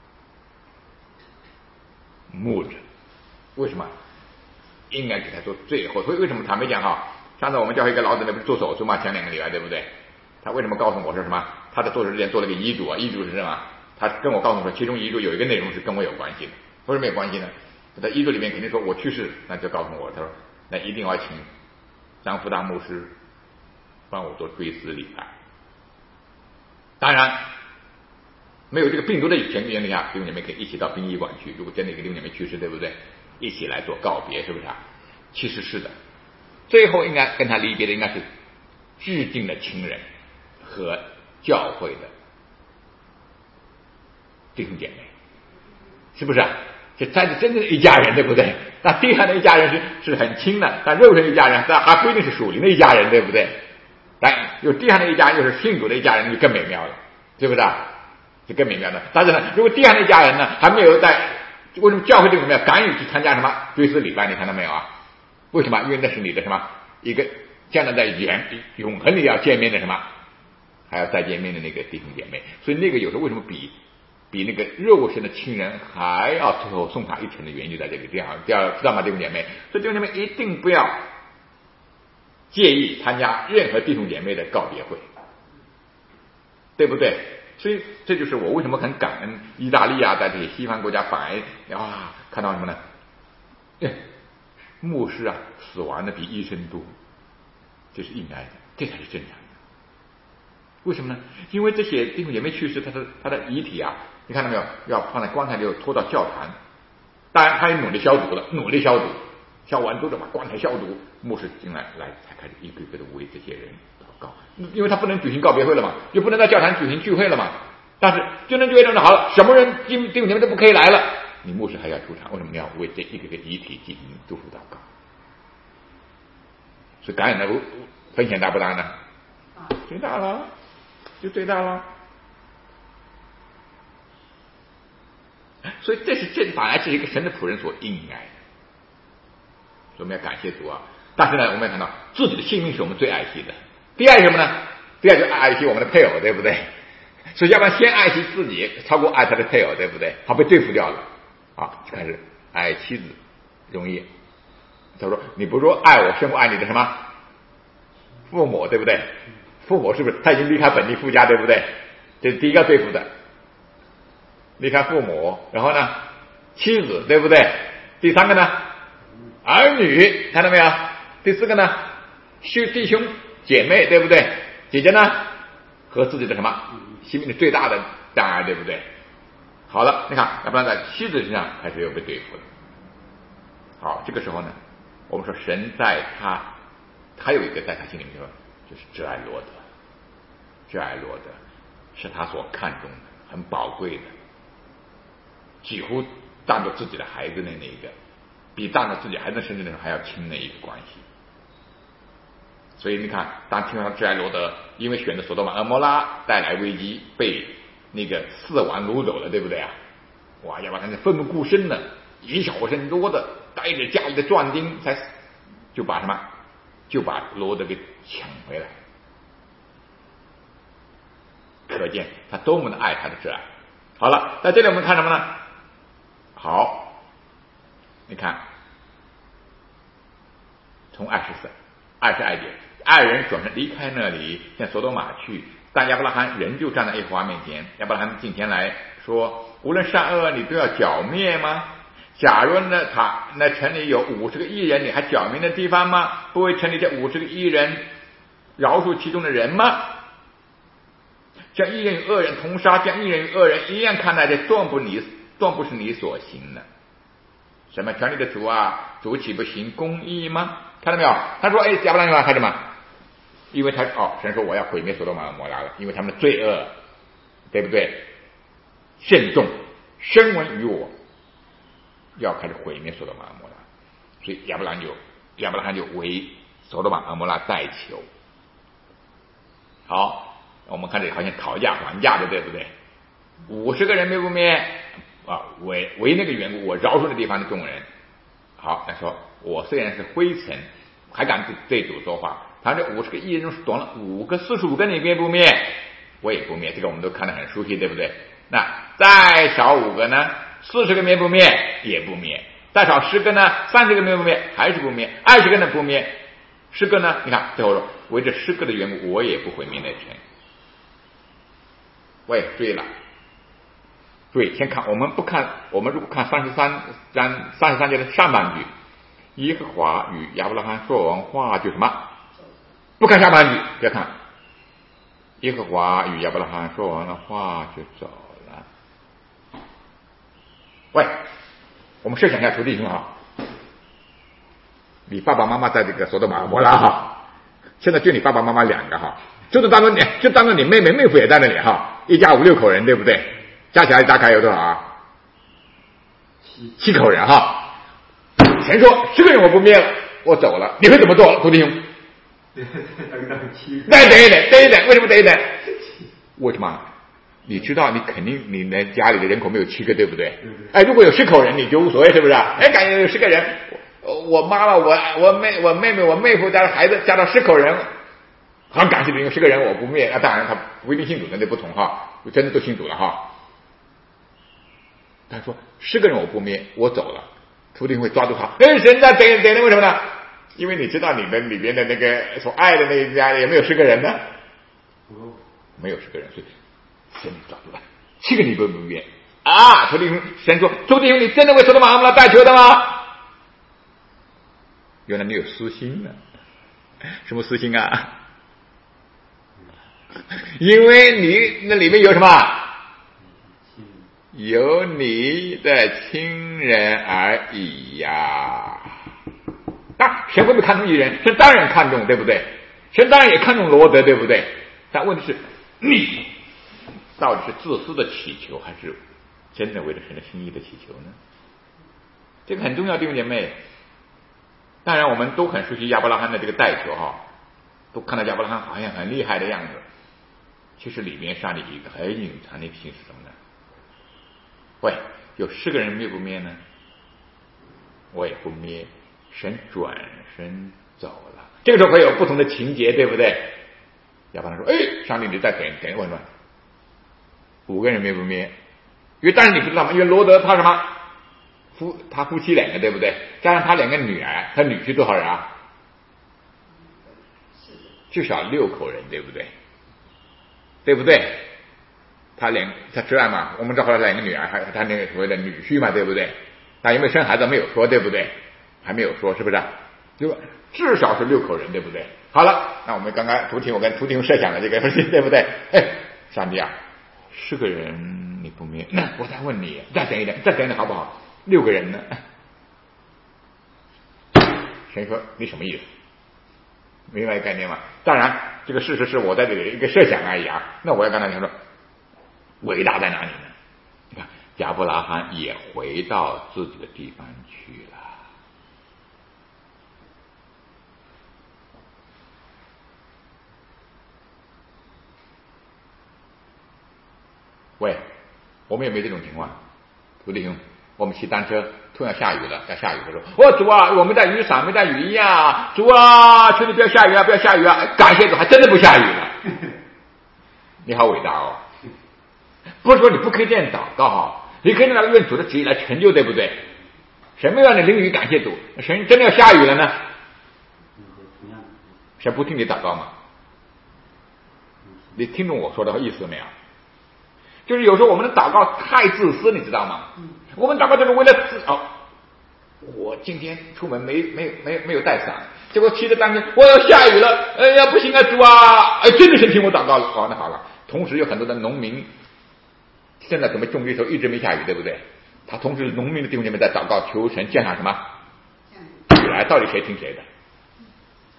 牧者。为什么？应该给他做最后。所以为什么坦白讲哈？上次我们教会一个老子那不是做手术嘛，前两个礼拜对不对？他为什么告诉我说什么？他在做手术之前做了个遗嘱啊，遗嘱是什么？他跟我告诉我说，其中遗嘱有一个内容是跟我有关系的。为什么有关系呢？他在遗嘱里面肯定说我去世，那就告诉我，他说那一定要请张福大牧师帮我做追思礼拜。当然没有这个病毒的前提下，弟兄姐妹可以一起到殡仪馆去。如果真的一个弟兄姐妹去世，对不对？一起来做告别，是不是啊？其实是的。最后应该跟他离别的应该是致敬的亲人和教会的弟兄姐妹，是不是啊？这才是真正的一家人，对不对？那地上的一家人是是很亲的，但肉身一家人，但还不一定是属灵的一家人，对不对？但有地上的一家人，又是信主的一家人，就更美妙了，是不是啊？就更美妙了。但是呢，如果地上的一家人呢，还没有在，为什么教会这里面敢于去参加什么追思礼拜？你看到没有啊？为什么？因为那是你的什么一个将来在永永恒里要见面的什么，还要再见面的那个弟兄姐妹。所以那个有时候为什么比比那个肉身的亲人还要最后送他一程的原因就在这个地方，第二知道吗？弟兄姐妹，所以弟兄姐妹一定不要介意参加任何弟兄姐妹的告别会，对不对？所以这就是我为什么很感恩意大利啊，在这些西方国家反而啊看到什么呢？牧师啊死亡的比医生多，这是应该的，这才是正常的。为什么呢？因为这些弟兄姐妹去世，他的他的遗体啊，你看到没有？要放在棺材里，拖到教堂。当然，他也努力消毒了，努力消毒，消完毒的把棺材消毒，牧师进来来才开始一个个的为这些人祷告，因为他不能举行告别会了嘛，就不能在教堂举行聚会了嘛。但是就能聚会好了，什么人弟兄姐妹都不可以来了，你牧师还要出场，为什么你要为这一个个遗体进行祝福祷告？所以感染的风险大不大呢？最大了，就最大了。所以这是这本来是一个神的仆人所应该的，所以我们要感谢主啊！但是呢，我们要看到自己的性命是我们最爱惜的。第二什么呢？第二就爱惜我们的配偶，对不对？所以要不然先爱惜自己，超过爱他的配偶，对不对？他被对付掉了啊！就开始爱妻子容易。他说：“你不说爱我胜过爱你的什么父母，对不对？父母是不是他已经离开本地夫家，对不对？这是第一个对付的。”离开父母，然后呢，妻子，对不对？第三个呢，儿女，看到没有？第四个呢，兄弟兄姐妹，对不对？姐姐呢，和自己的什么性命的最大的障碍，对不对？好了，你看，要不然在妻子身上开始又被对付了。好，这个时候呢，我们说神在他还有一个在他心里面说，就是挚爱罗德，挚爱罗德是他所看重的，很宝贵的。几乎当做自己的孩子的那一个，比当做自己孩子身体的时候还要亲的一个关系。所以你看，当听到挚爱罗德因为选择索多玛蛾摩拉带来危机，被那个四王掳走了，对不对啊？哇，要把他那奋不顾身的以小胜多的带着家里的壮丁，才就把什么就把罗德给抢回来。可见他多么的爱他的挚爱。好了，在这里我们看什么呢？好，你看，从二十三、二十二节，二人转身离开那里，向索多玛去，但亚伯拉罕仍旧站在耶和华面前。亚伯拉罕近前来说：“无论善恶，你都要剿灭吗？假如呢，他那城里有五十个义人，你还剿灭的地方吗？不为城里这五十个义人饶恕其中的人吗？将义人与恶人同杀，将义人与恶人一样看待，这断不你断不是你所行的。什么权力的主啊，主岂不行公义吗？ 看到没有？他说：“哎，亚伯拉罕要干什么？因为他哦，神说我要毁灭所多玛和摩拉了，因为他们的罪恶，对不对？慎重，声闻于我，要开始毁灭所多玛和摩拉，所以亚伯拉罕就亚伯拉罕就为所多玛和摩拉代求。好，我们看这好像讨价还价的，对不对？五十个人灭不灭啊？为为那个缘故，我饶恕那地方的众人。好，他说我虽然是灰尘，还敢对主说话。他这五十个异人中短了五个，四十五个你灭不灭？我也不灭，这个我们都看得很熟悉，对不对？那再少五个呢？四十个灭不灭？也不灭。再少十个呢？三十个灭不灭？还是不灭。二十个呢？不灭。十个呢？你看最后说，为这十个的缘故，我也不毁灭那城。喂，注意了，注意，先看，我们不看，我们如果看三十三章三十三节的上半句，耶和华与亚伯拉罕说完话就什么？不看下半句，不要看。耶和华与亚伯拉罕说完了话就走了。喂，我们设想一下徒弟兄哈，你爸爸妈妈在这个索多玛和摩拉哈，现在就你爸爸妈妈两个哈，就当做你就当做你妹妹妹夫也在那里哈，一家五六口人，对不对？加起来大概有多少啊？七七口人哈。神说十个人我不灭了，我走了，你会怎么做，徒弟兄？再等一等，等一等，为什么等一等？为什么？你知道，你肯定你的家里的人口没有七个，对不对？哎，如果有十口人，你就无所谓，是不是？哎，感觉有十个人，我妈妈、我我妹、我妹妹、我妹夫加上孩子，加到十口人，很感谢你，有十个人我不灭。啊，当然他不一定信主，那就不同哈，真的都信主了哈。他说十个人我不灭，我走了，徒弟会抓住他。哎，神在等等，为什么呢？因为你知道你们里边的那个所爱的那一家有没有十个人呢？没有十个人，所以神抓住了七个你不不灭啊！徒弟兄，神说：“徒弟兄，你真的为所多玛和摩拉代求的吗？”原来你有私心呢，什么私心啊？因为你那里面有什么？有你的亲人而已呀。啊，神会不会看重一人？神当然看重，对不对？神当然也看重罗德，对不对？但问题是，你到底是自私的祈求，还是真的为了神的心意的祈求呢？这个很重要，弟兄姐妹。当然，我们都很熟悉亚伯拉罕的这个代求哈，都看到亚伯拉罕好像很厉害的样子。其实里面上的一个很隐藏的心是什么呢？喂，有十个人灭不灭呢？我也不灭。神转身走了，这个时候会有不同的情节，对不对？亚伯拉罕说：“哎，上帝，你再等等我什么？五个人灭不灭？因为但是你不知道吗？因为罗德他什么夫，他夫妻两个，对不对？加上他两个女儿，他女婿多少人啊？至少六口人，对不对？对不对？他两他侄儿嘛，我们知道他两个女儿，还有他那个所谓的女婿嘛，对不对？那有没有生孩子没有说，对不对？还没有说，是不是？就至少是六口人，对不对？好了，那我们刚刚图婷，我跟图婷设想的这个分析，对不对？哎，上帝啊，十个人你不灭，那我再问你，再等一等，再等一等好不好？六个人呢？神说你什么意思？明白概念吗？当然，这个事实是我在这里一个设想而已啊。那我要跟大家说，伟大在哪里呢？你看，亚伯拉罕也回到自己的地方去了。喂，我们有没有这种情况？徒弟兄，我们骑单车突然下雨了，要下雨的时候，哦主啊，我们在雨伞没在雨衣啊，主啊，求你不要下雨啊，不要下雨啊！感谢主，还真的不下雨了。你好伟大哦！不是说你不可以这样祷告哈，你可以让论主的旨意来成就，对不对？神没有让你淋雨感谢主，神真的要下雨了呢？神不听你祷告吗？你听懂我说的意思没有？就是有时候我们的祷告太自私，你知道吗？我们祷告就是为了自哦，我今天出门没没有没有没有带伞，结果骑着单车，我要下雨了，哎呀不行啊主啊！哎，真的是听我祷告了，好那好了。同时有很多的农民现在准备种地的时候一直没下雨，对不对？他同时农民的弟兄姐妹在祷告求神降下什么雨来，到底谁听谁的？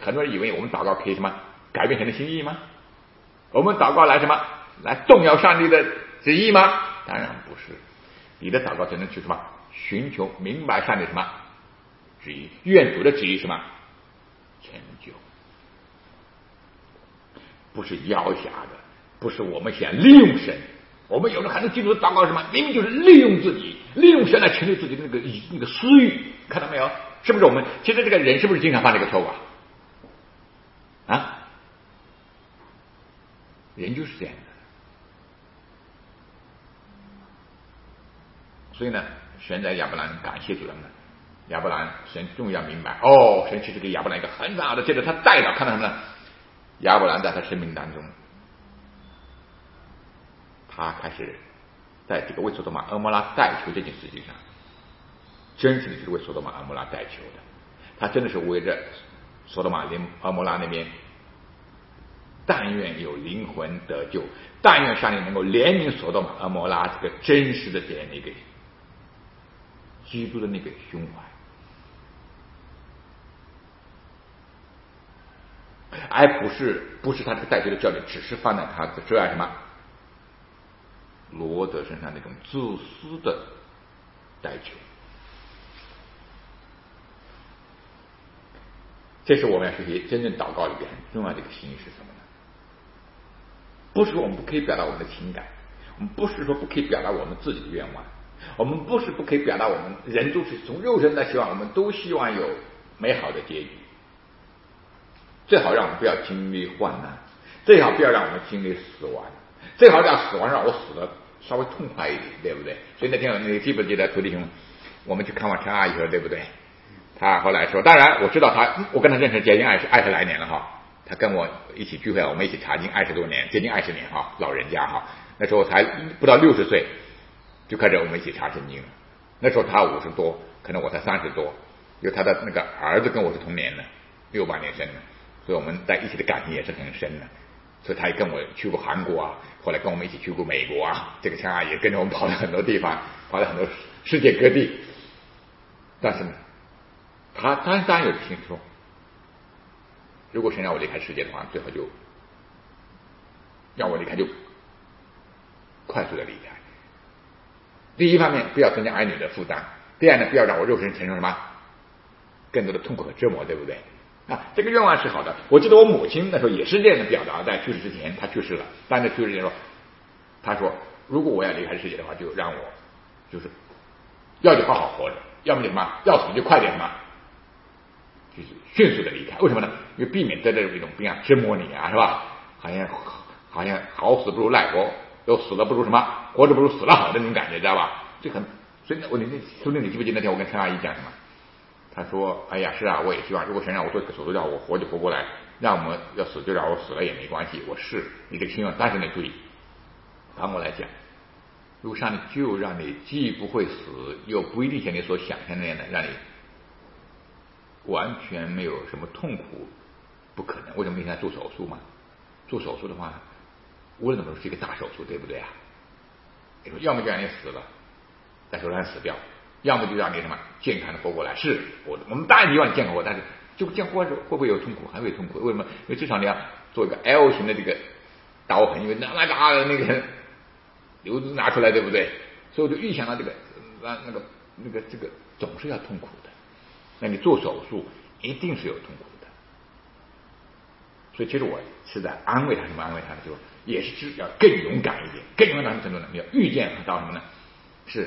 很多人以为我们祷告可以什么改变神的心意吗？我们祷告来什么来动摇上帝的旨意吗？当然不是。你的祷告只能去什么寻求明白上帝什么旨意，愿主的旨意什么成就，不是要挟的，不是我们想利用神。我们有时候很多基督徒祷告什么，明明就是利用自己，利用神来成就自己的那个那个私欲，看到没有？是不是我们其实这个人是不是经常犯这个错误啊？啊，人就是这样的。所以呢，神在亚伯兰感谢主了呢。亚伯兰神终于要明白，哦，神其实给亚伯兰一个很大的，接着他带到看到什么呢？亚伯兰在他生命当中，他开始在这个为所多玛俄摩拉代求这件事情上，真实的就是为所多玛俄摩拉代求的。他真的是为着所多玛俄摩拉那边，但愿有灵魂得救，但愿上帝能够怜悯所多玛俄摩拉这个真实的点那个基督的那个胸怀，而不是不是他这个代求的焦点只是放在他的这样什么罗德身上那种自私的代求。这是我们要学习真正祷告里边很重要的一个心意是什么呢？不是说我们不可以表达我们的情感，我们不是说不可以表达我们自己的愿望，我们不是不可以表达我们人都是从肉身的希望，我们都希望有美好的结局，最好让我们不要经历患难，最好不要让我们经历死亡，最好让死亡让我死的稍微痛快一点，对不对？所以那天那个记不记得徒弟兄我们去看望陈阿姨说，对不对？他后来说，当然我知道他，我跟他认识接近二十二十来年了哈，他跟我一起聚会，我们一起查经二十多年，接近二十年哈，老人家哈，那时候才不到六十岁就开始我们一起查圣经了。那时候他五十多，可能我才三十多，因为他的那个儿子跟我是同年的，六八年生的，所以我们在一起的感情也是很深的。所以他也跟我去过韩国啊，后来跟我们一起去过美国啊，这个陈阿姨跟着我们跑了很多地方，跑了很多世界各地。但是呢，他当然当然有听说，如果神让我离开世界的话，最好就让我离开，就快速的离开。第一方面，不要增加儿女的负担；第二呢，不要让我肉身承受什么更多的痛苦和折磨，对不对？啊，这个愿望是好的。我记得我母亲那时候也是这样的表达，在去世之前，她去世了，但是去世之前说，她说如果我要离开世界的话，就让我就是要就好好活着，要么就什么要死就快点嘛，就是迅速的离开。为什么呢？因为避免得这种一种病啊折磨你啊，是吧？好像好像好死不如赖活，又死了不如什么活着不如死了好的那种感觉，知道吧？这很，所以我你兄弟，你记不记得那天我跟陈阿姨讲什么？他说：“哎呀，是啊，我也希望，如果神让我做一个手术，让我活就活过来，让我们要死就让我死了也没关系。我是你这个心愿，但是呢，注意，反过来讲，如果上帝就让你既不会死，又不一定像你所想象那样的让你完全没有什么痛苦，不可能。为什么你现在做手术嘛？做手术的话，无论怎么说是一个大手术，对不对啊？你说要么就让你死了，在手术上死掉。”要么就让你什么健康的活过来，是我我们当然希望你健康活，但是就健康活着会不会有痛苦？还会有痛苦？为什么？因为至少你要做一个 L 型的这个刀痕，因为那么大的那个瘤子拿出来，对不对？所以我就预想到这个那那个那个这个总是要痛苦的。那你做手术一定是有痛苦的。所以其实我是在安慰他，什么安慰他呢？就也是要更勇敢一点，更勇敢到什么程度呢？你要预见到什么呢？是。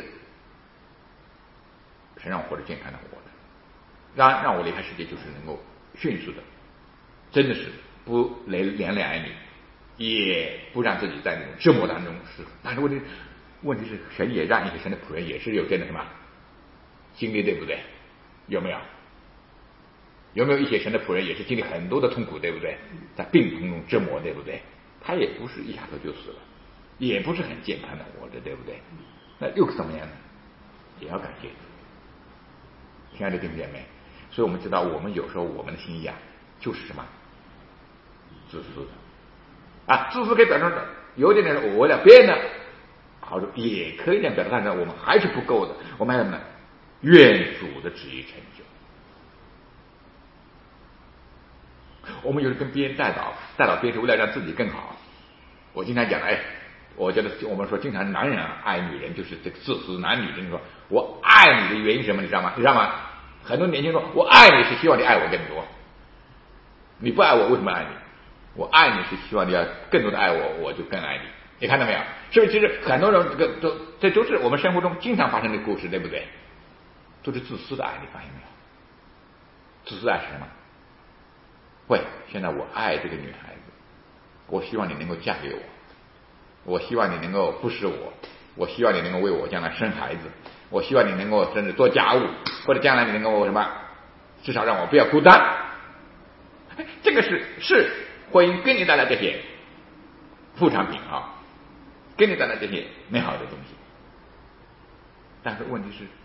神让我活得健康的活着，让让我离开世界，就是能够迅速的，真的是不连连累儿女，也不让自己在那种折磨当中是。但是问题问题是，神也让一些神的仆人也是有这样的什么经历，对不对？有没有？有没有一些神的仆人也是经历很多的痛苦，对不对？在病痛中折磨，对不对？他也不是一下子就死了，也不是很健康的活着，对不对？那又是怎么样呢？也要感谢主。亲爱的弟兄姐妹，所以我们知道，我们有时候我们的心意啊，就是什么自私的啊，自私可以表达的，有点点我为了别人的好处也可以这样表达，但是我们还是不够的。我们还有什么呢？愿主的旨意成就。 我们有时跟别人带导，带导别人是为了让自己更好。我经常讲，哎，我觉得我们说经常男人爱女人就是这个自私，男女人说我爱你的原因是什么？你知道吗？你知道吗？很多年轻人说我爱你是希望你爱我更多，你不爱我为什么爱你？我爱你是希望你要更多的爱我，我就更爱你。你看到没有？是不是？其实很多人这个都这都是我们生活中经常发生的故事，对不对？都是自私的爱，你发现没有？自私的爱是什么？喂，现在我爱这个女孩子，我希望你能够嫁给我，我希望你能够不是我，我希望你能够为我将来生孩子，我希望你能够甚至做家务，或者将来你能够什么，至少让我不要孤单。这个是是婚姻给你带来这些副产品啊，给你带来这些美好的东西。但是问题是，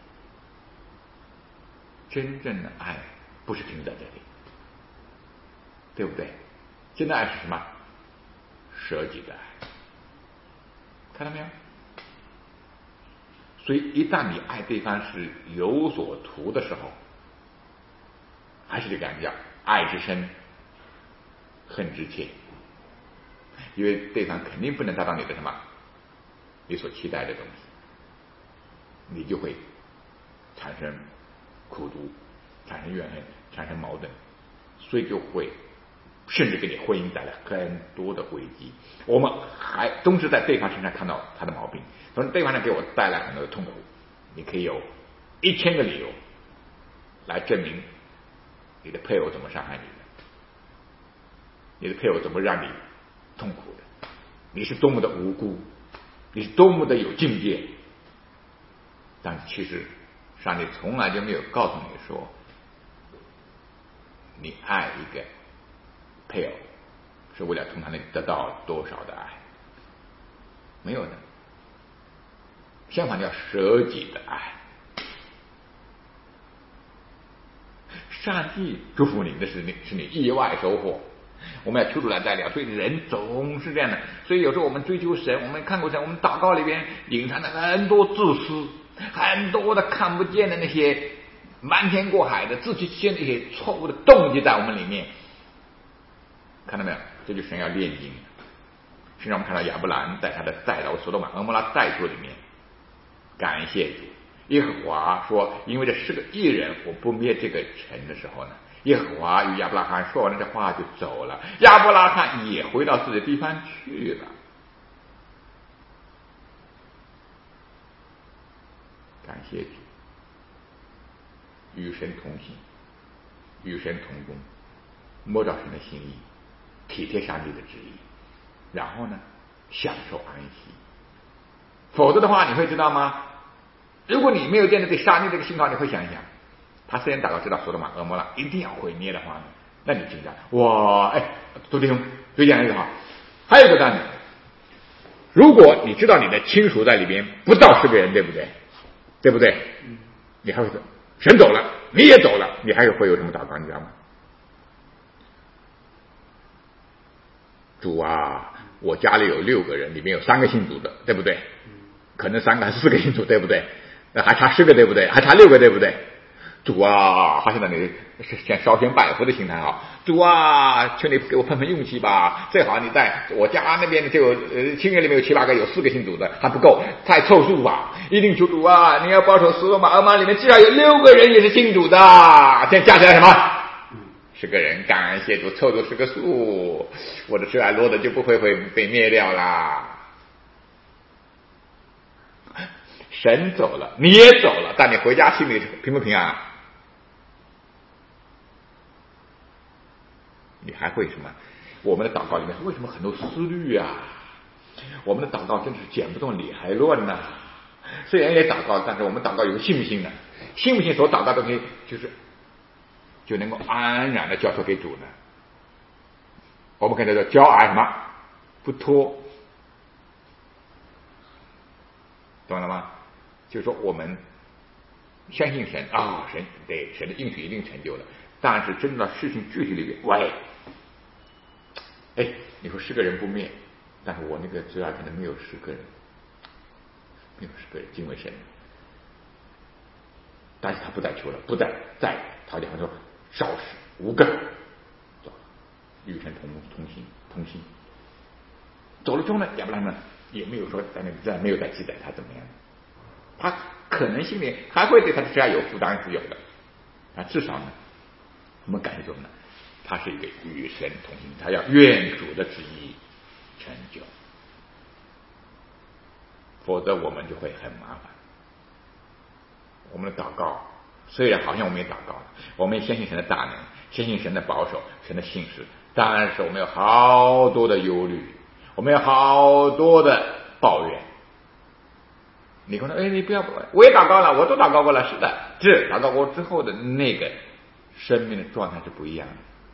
真正的爱不是停在这里，对不对？真的爱是什么？舍己的爱，看到没有？所以一旦你爱对方是有所图的时候，还是这个感觉，爱之深，恨之切。因为对方肯定不能达到你的什么，你所期待的东西，你就会产生苦毒，产生怨恨，产生矛盾，所以就会甚至给你婚姻带来很多的危机。我们还总是在对方身上看到他的毛病，从对方上给我带来很多的痛苦。你可以有一千个理由来证明你的配偶怎么伤害你的，你的配偶怎么让你痛苦的，你是多么的无辜，你是多么的有境界。但是其实上帝从来就没有告诉你说，你爱一个配偶是为了从他那里得到多少的爱，没有的。相反叫舍己的爱。上帝祝福你的是你是你意外收获。我们要求主来带领，所以人总是这样的。所以有时候我们追求神，我们看过神，我们祷告里边隐藏了很多自私，很多的看不见的那些瞒天过海的自欺欺人的一些错误的动机在我们里面。看到没有？这就是神要炼金。实际上我们看到亚伯兰在他的带到所罗马俄摩拉带书里面，感谢主，耶和华说，因为这是个义人，我不灭这个城的时候呢，耶和华与亚伯拉罕说完了这话就走了，亚伯拉罕也回到自己的地方去了。感谢主，与神同行，与神同工，摸着神的心意，体贴上帝的旨意，然后呢享受安息。否则的话你会知道吗？如果你没有建立对上帝这个信号，你会想一想，他虽然祷告知道所罗马俄摩拉一定要毁灭的话呢，那你紧张哇！哎，周弟兄就讲一个哈，还有一个道理，如果你知道你的亲属在里边不到十个人，对不对？对不对？你还会神走了，你也走了，你还是会有什么祷告？你知道吗？主啊，我家里有六个人，里面有三个信主的，对不对？可能三个还是四个信主，对不对？那还差十个，对不对？还差六个，对不对？主啊，好像在那里像烧香拜佛的心态哈。主啊，求你给我喷喷运气吧，最好你在我家那边就呃亲人里面有七八个，有四个信主的还不够，太凑数吧。一定求主啊，你要保守所罗马俄摩拉里面至少有六个人也是信主的，现在加起来什么？十个人，感谢主，凑出十个数，我的施爱罗德就不会会被灭掉啦。神走了，你也走了，但你回家心里平不平安？你还会什么？我们的祷告里面为什么很多思虑啊？我们的祷告真是讲不动理还乱呐、啊。虽然也祷告，但是我们祷告有个信不信呢？信不信所祷告的东西就是就能够安然的交托给主呢？我们可以叫交爱什么？不脱，懂了吗？就是说我们相信神啊、哦，神对神的应许一定成就了，但是真的事情具体里面，喂，哎，你说十个人不灭，但是我那个侄儿可能没有十个人，没有十个人敬畏神，但是他不再求了，不再再讨价还说少时五个， 与神同同行同行。走了之后呢，亚伯拉罕呢也没有说在那在没有再记载他怎么样，他可能心里还会对他的职业有负担是有的，啊，至少呢，我们感觉中呢，他是一个与神同行，他要愿主的旨意成就，否则我们就会很麻烦。我们的祷告虽然好像我们也祷告了，我们也相信神的大能，相信神的保守，神的信实，但是我们有好多的忧虑，我们有好多的抱怨。你可能哎，你不要，我也祷告了，我都祷告过了，是的，这祷告过之后的那个生命的状态是不一样的，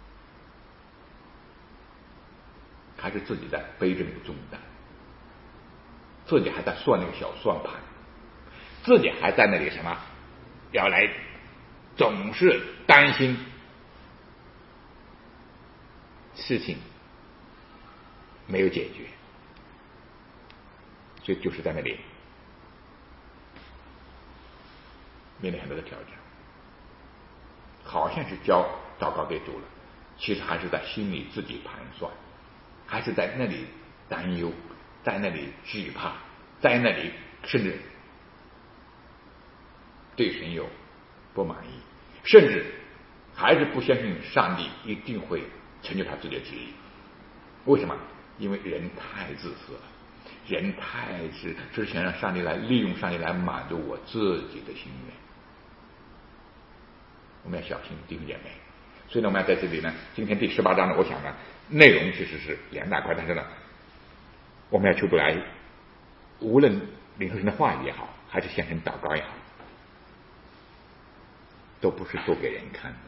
还是自己在背着那个重担，自己还在算那个小算盘，自己还在那里什么要来总是担心事情没有解决，所以就是在那里面临很多的挑战，好像是交祷告给主了，其实还是在心里自己盘算，还是在那里担忧，在那里惧怕，在那里甚至对神有不满意，甚至还是不相信上帝一定会成就他自己的旨意。为什么？因为人太自私了，人太是只想让上帝来利用上帝来满足我自己的心愿。我们要小心弟兄姐妹。所以呢，我们要在这里呢，今天第十八章呢，我想呢，内容其实是两大块，但是呢，我们要求主来，无论领受神的话语也好，还是向神祷告也好，都不是做给人看的，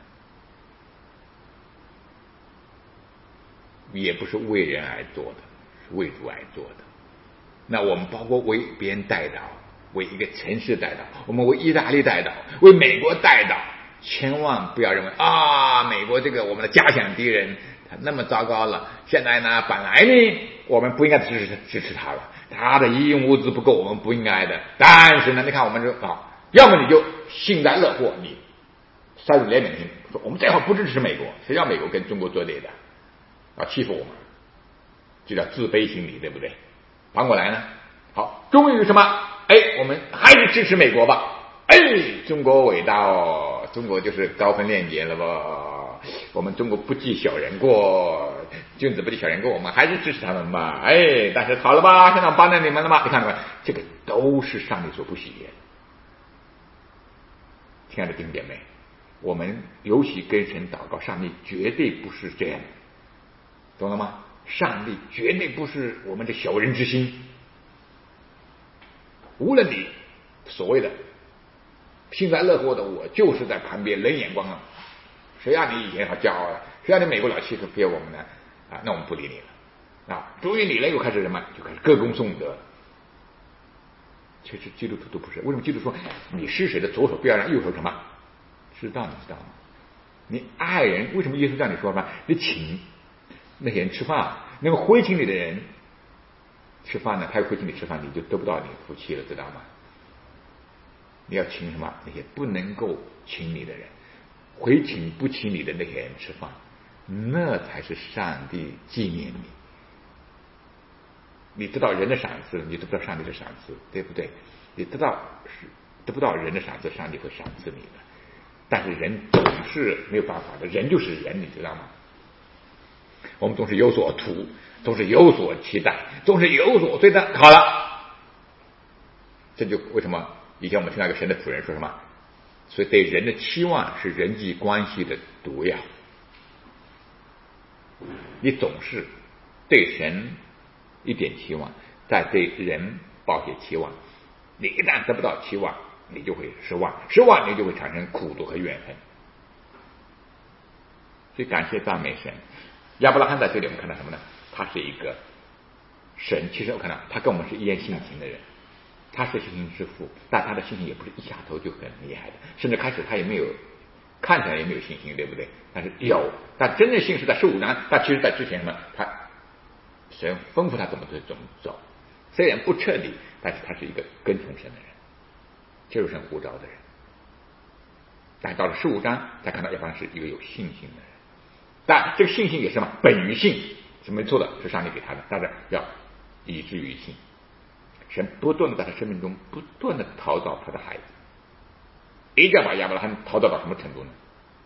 也不是为人而做的，是为主而做的。那我们包括为别人代祷，为一个城市代祷，我们为意大利代祷，为美国代祷，千万不要认为啊，美国这个我们的假想敌人他那么糟糕了，现在呢，本来呢我们不应该支持支持他了，他的医用物资不够，我们不应该的。但是呢，你看我们就啊，要么你就幸灾乐祸，你塞入怜悯心，说我们这会儿不支持美国，谁让美国跟中国作对的啊，欺负我们，就叫自卑心理，对不对？反过来呢，好，终于什么？哎，我们还是支持美国吧。哎，中国伟大哦，中国就是高风亮节了吧？我们中国不计小人过，君子不计小人过，我们还是支持他们吧。哎，但是好了吧，现在我帮着你们了吗？你看到没？这个都是上帝所不喜悦的。亲爱的弟兄姐妹，我们尤其跟神祷告，上帝绝对不是这样，懂了吗？上帝绝对不是我们的小人之心。无论你所谓的幸灾乐祸的，我就是在旁边冷眼光啊，谁让你以前好骄傲了，谁让你美国老欺负我们呢？啊，那我们不理你了啊！终于你了，又开始什么？就开始歌功颂德。其实基督徒都不是，为什么基督徒说你施舍的左手不要让右手什么知道？你知道吗？你爱人，为什么耶稣让你说什么？你请那些人吃饭，那个回请你的人吃饭呢，他回请你吃饭，你就得不到你福气了，知道吗？你要请什么？那些不能够请你的人，回请不请你的那些人吃饭，那才是上帝纪念你。你得到人的赏赐，你得不到上帝的赏赐，对不对？你得到得不到人的赏赐，上帝会赏赐你的。但是人总是没有办法的，人就是人，你知道吗？我们总是有所图，总是有所期待，总是有所追的。好了，这就为什么以前我们听到一个神的仆人说什么？所以对人的期望是人际关系的毒药。你总是对神一点期望，再对人抱些期望，你一旦得不到期望，你就会失望，失望你就会产生苦毒和怨恨。所以感谢赞美神。亚伯拉罕在这里我们看到什么呢？他是一个神，其实我看到他跟我们是一样性情的人，他是信心之父，但他的信心也不是一下头就很厉害的，甚至开始他也没有看起来也没有信心，对不对？但是有，但真正信是在十五章，但其实在之前什么，他神吩咐他怎么走怎么走，虽然不彻底，但是他是一个跟从神的人，接受神呼召的人。但到了十五章才看到亚伯拉罕是一个有信心的人， 但这个信心也是什么？本于信，是没错的，是上帝给他的，但是要以至于信。神不断的在他生命中不断的陶造他的孩子，一定要把亚伯拉罕陶造到什么程度呢？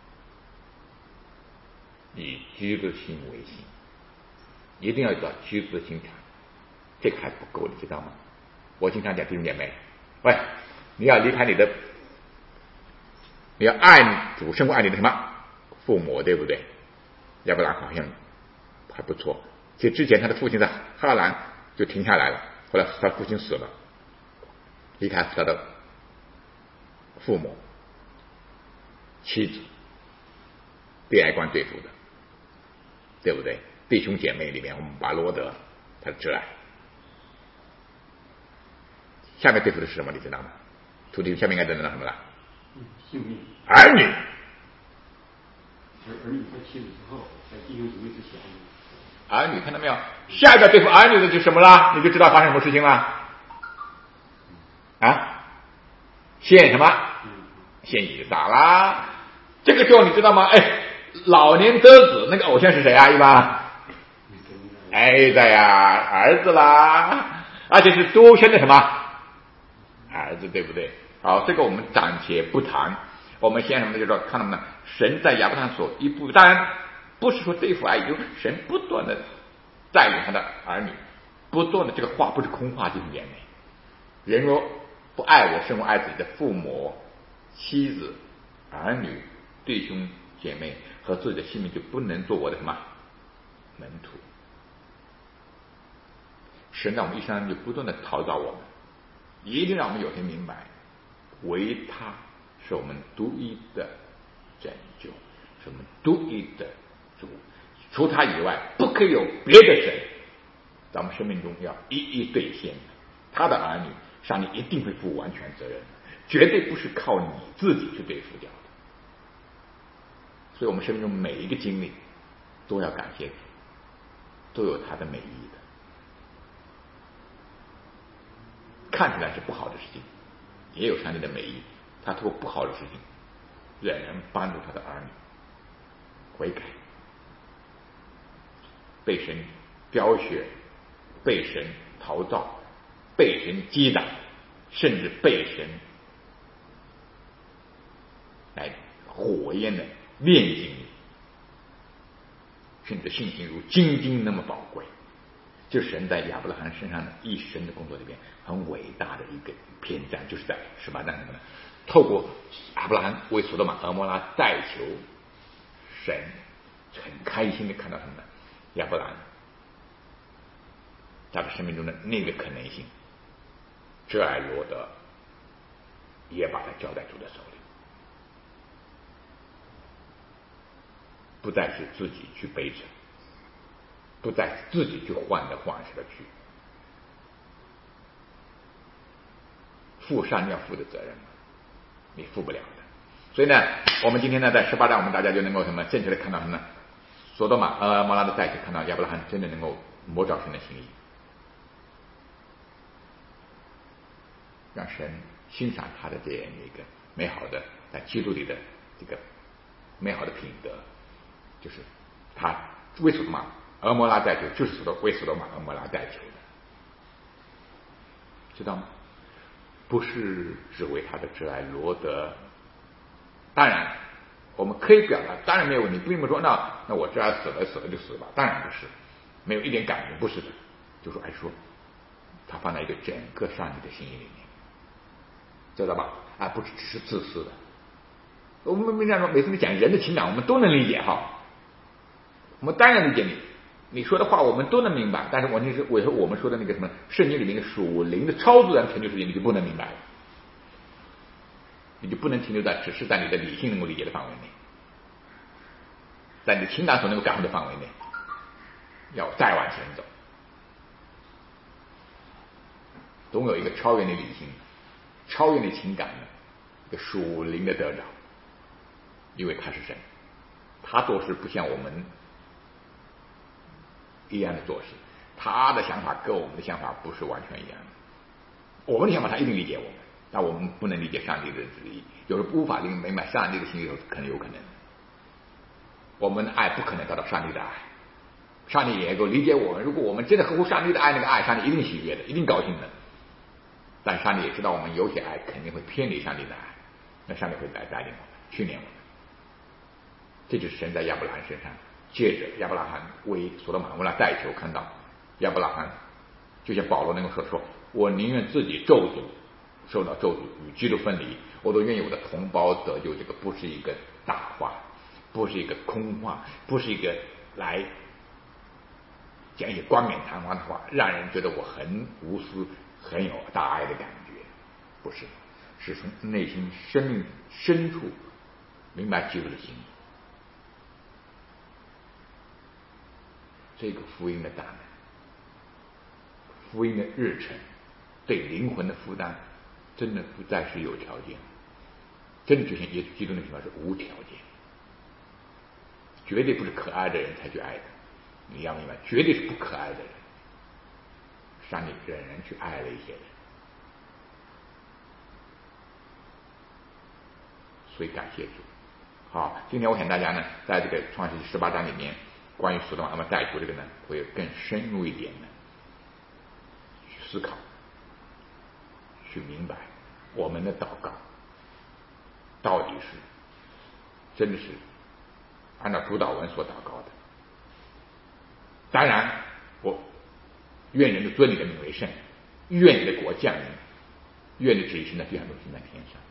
以基督的心为心，一定要找基督的心肠，这个还不够，你知道吗？我经常讲弟兄姐妹，喂，你要离开你的，你要爱主胜过爱你的什么父母，对不对？亚伯拉罕好像还不错，其实之前他的父亲在哈兰就停下来了，后来他父亲死了，离开他的父母、妻子，被爱观对付的，对不对？弟兄姐妹里面，我们把罗德他的挚爱，下面对付的是什么？你知道吗？徒弟下面应该等到什么了？ 性命。 儿女。 儿儿女在妻子之后，在弟兄姊妹之前。 儿女看到没有？下一个对付儿女的就什么啦？你就知道发生什么事情了。啊，献什么？献以撒啦。这个时候你知道吗？哎，老年得子那个偶像是谁啊？一般。哎的呀，儿子啦，而且是独生的什么儿子，对不对？好，这个我们暂且不谈。我们先什么就说看到没有？神在亚伯拉罕所一步，当然不是说对付爱，就神不断的带领他的儿女，不断的这个话不是空话，弟兄姐妹。人若不爱我，胜过爱自己的父母、妻子、儿女、弟兄姐妹和自己的性命，就不能做我的什么门徒。神在我们一生就不断的陶造我们，一定让我们有天明白，唯他是我们独一的拯救，是我们独一的主，除他以外不可以有别的神，在我们生命中要一一兑现。他的儿女，上帝一定会负完全责任，绝对不是靠你自己去对付掉的。所以我们生命中每一个经历都要感谢主，都有他的美意的。看起来是不好的事情，也有上帝的美意，他通过不好的事情仍然帮助他的儿女悔改，被神雕选，被神陶造，被神击打，甚至被神来火焰的炼净你，甚至信心如金晶那么宝贵。就是神在亚伯拉罕身上的一生的工作里边很伟大的一个篇章，就是在十八章什么呢？透过亚伯拉罕为所多玛、蛾摩拉代求，神很开心的看到什么呢？亚伯拉罕他的生命中的那个可能性，挚爱罗德也把他交在主的手里，不再是自己去背着，不再自己去患得患失的去负上要负的责任，你负不了的。所以呢，我们今天呢，在十八章，我们大家就能够什么正确的看到什么呢？所多玛、蛾摩拉的代求，看到亚伯拉罕真的能够摸着神的心意，让神欣赏他的这样一个美好的在基督里的这个美好的品德，就是他为所多玛、蛾摩拉代求，就是所为所多玛、蛾摩拉代求的，知道吗？不是只为他的挚爱罗德。当然我们可以表达，当然没有问题，并不说那那我挚爱死了死了就死吧，当然不是，没有一点感觉，不是的，就说哎说他放在一个整个上帝的心意里面，知道吧？啊，不只是自私的。我们没这样说，每次你讲人的情感，我们都能理解哈，我们当然理解你，你说的话我们都能明白，但是问题是，我说我们说的那个什么圣经里面的属灵的超自然成就事情，你就不能明白了，你就不能停留在只是在你的理性能够理解的范围内，在你的情感所能够感受的范围内，要再往前走，总有一个超越你理性、超越你情感的一个属灵的得着，因为他是神，他做事不像我们一样的做事，他的想法跟我们的想法不是完全一样的，我们的想法他一定理解我们，但我们不能理解上帝的旨意，有时候无法明白上帝的心意的时候，可能有可能我们的爱不可能达到上帝的爱。上帝也能够理解我们，如果我们真的合乎上帝的爱，那个爱上帝一定喜悦的，一定高兴的。但上帝也知道我们有些爱肯定会偏离上帝的爱，那上帝会来带领我们，训练我们。这就是神在亚伯拉罕身上，借着亚伯拉罕为所罗门为了代求，看到亚伯拉罕就像保罗能够说说，我宁愿自己咒诅，受到咒诅与基督分离，我都愿意我的同胞得救。这个不是一个大话，不是一个空话，不是一个来讲一些冠冕堂皇的话，让人觉得我很无私、很有大爱的感觉。不是，是从内心生命深处明白基督的心意。这个福音的大能，福音的日程，对灵魂的负担，真的不再是有条件，真的就像耶稣基督那句话是无条件，绝对不是可爱的人才去爱的。你要明白，绝对是不可爱的人，上帝忍人去爱了一些人。所以感谢主。好，今天我想大家呢，在这个创世纪十八章里面，关于所罗门阿代求这个呢，会有更深入一点的去思考，去明白我们的祷告到底是真的是按照主祷文所祷告的。当然，我愿人的尊你的名为圣，愿你的国降临，愿你旨意行在地上如行在天上。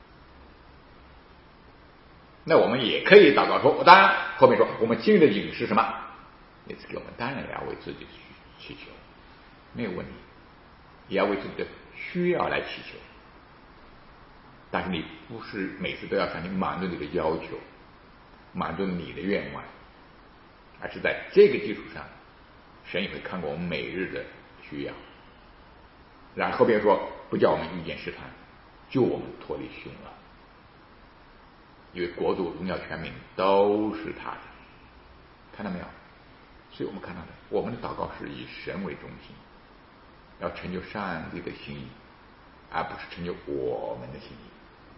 那我们也可以祷告说，当然后面说我们今日的饮食什么，也是给我们，当然也要为自己祈求，没有问题，也要为自己的需要来祈求。但是你不是每次都要向你满足你的要求，满足你的愿望，而是在这个基础上，神也会看过我们每日的需要。然后后边说，不叫我们遇见试探，救我们脱离凶恶。因为国度、荣耀、权柄都是他的，看到没有？所以我们看到的，我们的祷告是以神为中心，要成就上帝的心意，而不是成就我们的心意。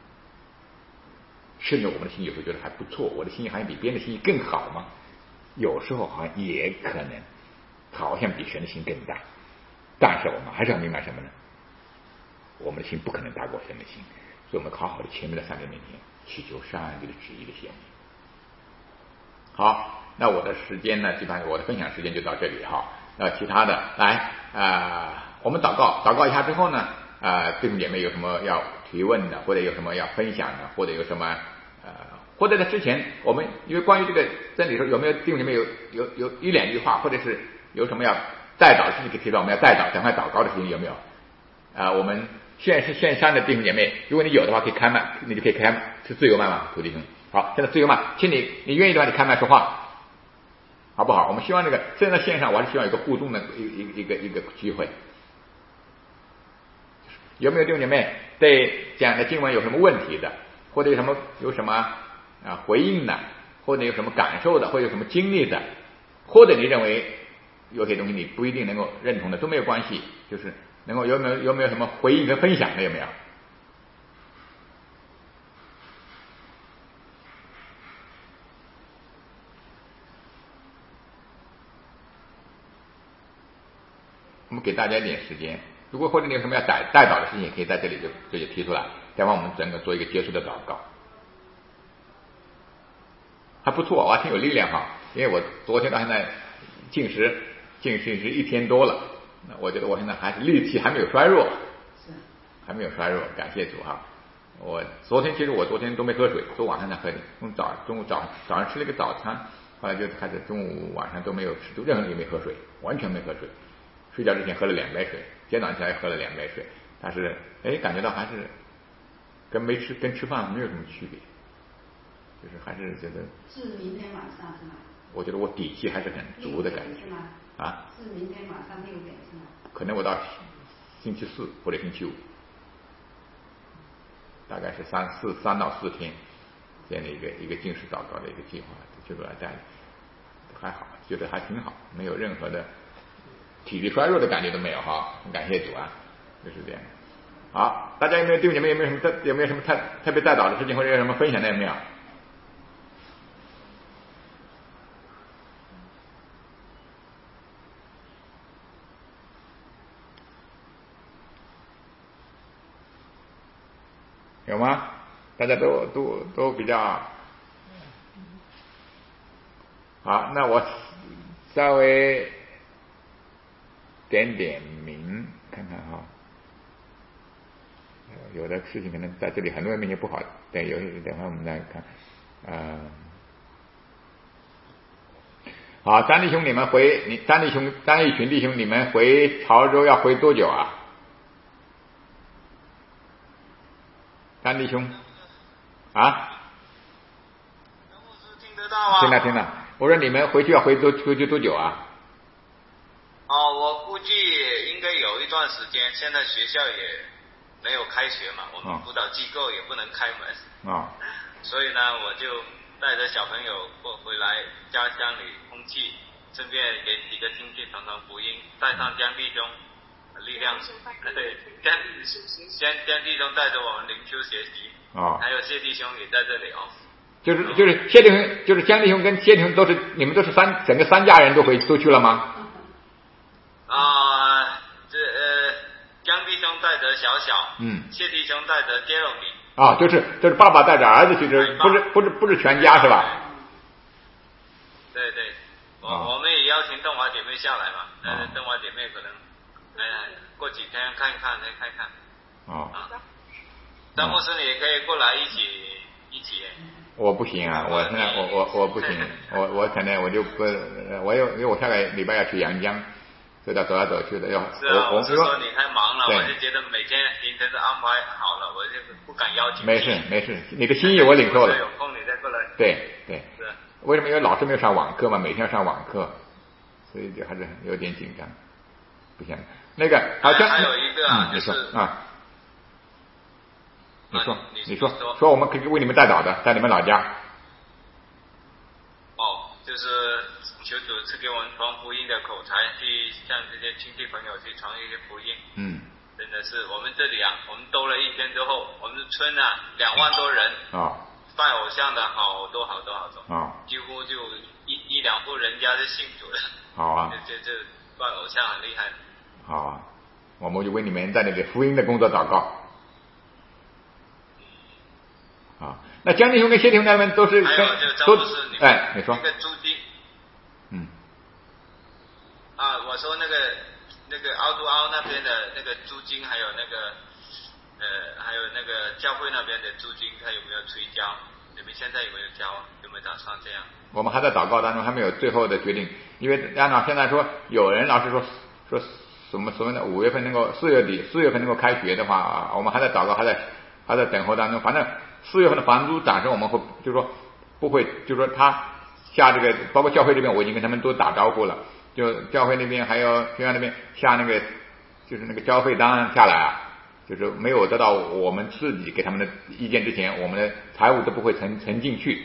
甚至我们的心意有时候觉得还不错，我的心意好像比别人的心意更好吗？有时候好像也可能，好像比神的心更大。但是我们还是要明白什么呢？我们的心不可能大过神的心，所以我们好好的前面的上帝面前祈求上帝的旨意的显明。好，那我的时间呢，基本上我的分享时间就到这里哈。那其他的来啊、呃，我们祷告，祷告一下之后呢，啊、呃，弟兄姐妹有什么要提问的，或者有什么要分享的，或者有什么呃，或者在之前我们因为关于这个真理说有没有弟兄姐妹有有有一两句话，或者是有什么要代祷的事情可以提到，我们要代祷赶快祷告的事情有没有？啊、呃，我们线是线上的弟兄姐妹，如果你有的话可以开麦，你就可以开麦，是自由麦嘛，徒弟兄。好，现在自由麦，请你你愿意的话你开麦说话，好不好？我们希望这个现在线上我还是希望有个互动的一一一个一个机会。有没有弟兄姐妹对讲的经文有什么问题的，或者有什么有什么啊回应的，或者有什么感受的，或者有什么经历的，或者你认为有些东西你不一定能够认同的都没有关系，就是能够有没有有没有什么回应和分享的有没有？我们给大家一点时间，如果或者你有什么要带带导的事情，也可以在这里就就就提出来，待会我们整个做一个结束的祷告。还不错，我还挺有力量哈，因为我昨天到现在进食进食是一天多了，那我觉得我现在还是力气还没有衰弱，是还没有衰弱，感谢主哈。我昨天其实我昨天都没喝水，昨晚上才喝的，从早中午早早上吃了一个早餐，后来就开始中午晚上都没有吃，都任何也没喝水，完全没喝水。睡觉之前喝了两杯水，今天早上起来喝了两杯水，但是哎，感觉到还是跟没吃跟吃饭没有什么区别，就是还是觉得是明天晚上是吗？ 我觉得我底气还是很足的感觉是吗？ 啊， 是明天晚上六点是吗？ 可能我到星期四或者星期五，大概是三四三到四天这样的一个一个进食祷告的一个计划，就过来带，还好，觉得还挺好，没有任何的体力衰弱的感觉都没有哈，很感谢主啊，就是这样。好，大家有没有弟兄姐妹有没有什么特有没有什么特特别带导的事情，或者有什么分享的有没有？ 有吗？大家都都都比较好，那我稍微点点名看看哈。有的事情可能在这里很多人面前不好，等有等会我们再看。呃，好，张弟兄，你们回你张弟兄张一群弟兄，你们回潮州要回多久啊？张弟兄啊？ 听得到吗？ 听到听到。我说你们回去要回多回去多久啊？ 哦，我估计应该有一段时间，现在学校也没有开学嘛，我们辅导机构也不能开门啊、哦， 所以呢，我就带着小朋友过回来家乡里空气，顺便给几个亲戚传传福音，带上江弟兄力量，对，江江江弟兄带着我们灵修学习， 哦， 还有谢弟兄也在这里哦。 就是就是谢弟兄，就是江弟兄跟谢弟兄都是你们都是三整个三家人都回都去了吗？ 啊、呃，这呃，江弟兄带着小小， 嗯， 谢弟兄带着 Jeremy。 啊，就是就是爸爸带着儿子去，这不是不是不是全家是吧？ 对对，我、 哦、 我们也邀请邓华姐妹下来嘛，但是邓华姐妹可能，哎呀，过几天看一看再看一看。 哦。 啊，张牧师你也可以过来一起一起。 我不行啊，我现在我我我不行，我我可能我就不，我有因为我下个礼拜要去阳江，所以到走来走去的要。 是啊， 我我是说你太忙了，我就觉得每天行程都安排好了，我就不敢邀请。 没事没事，你的心意我领受了。 有空你再过来。 对对。 是。 为什么？因为老师没有上网课嘛，每天要上网课，所以就还是有点紧张。不行，那个好像还有一个啊， 嗯、 就是啊。你说， 你你说， 说， 说我们可以为你们带导的，在你们老家。 哦，就是求主赐给我们传福音的口才，去向这些亲戚朋友去传一些福音。 嗯。 真的是我们这里啊，我们兜了一圈之后，我们村啊两万多人。 啊、哦。 拜偶像的好多好多好多。 啊、哦。 几乎就一一两户人家就信主了。 好啊。 这这这拜偶像很厉害。 好啊，我们就为你们在那个福音的工作祷告。啊，那江弟兄跟谢弟兄他们都是还有就张都牧师，你哎，你说那个租金， 嗯， 啊，我说那个那个凹凸凹那边的那个租金，还有那个呃，还有那个教会那边的租金，他有没有催交？你们现在有没有交？有没有打算这样？ 我们还在祷告当中，还没有最后的决定，因为按照现在说，有人老是说说什么所谓的五月份能够四月底四月份能够开学的话，我们还在祷告，还在还在等候当中，反正。四月份的房租暂时我们会就是说不会，就是说他下这个，包括教会这边我已经跟他们都打招呼了，就教会那边还有学校那边下那个就是那个交费单下来啊，就是没有得到我们自己给他们的意见之前，我们的财务都不会沉沉进去，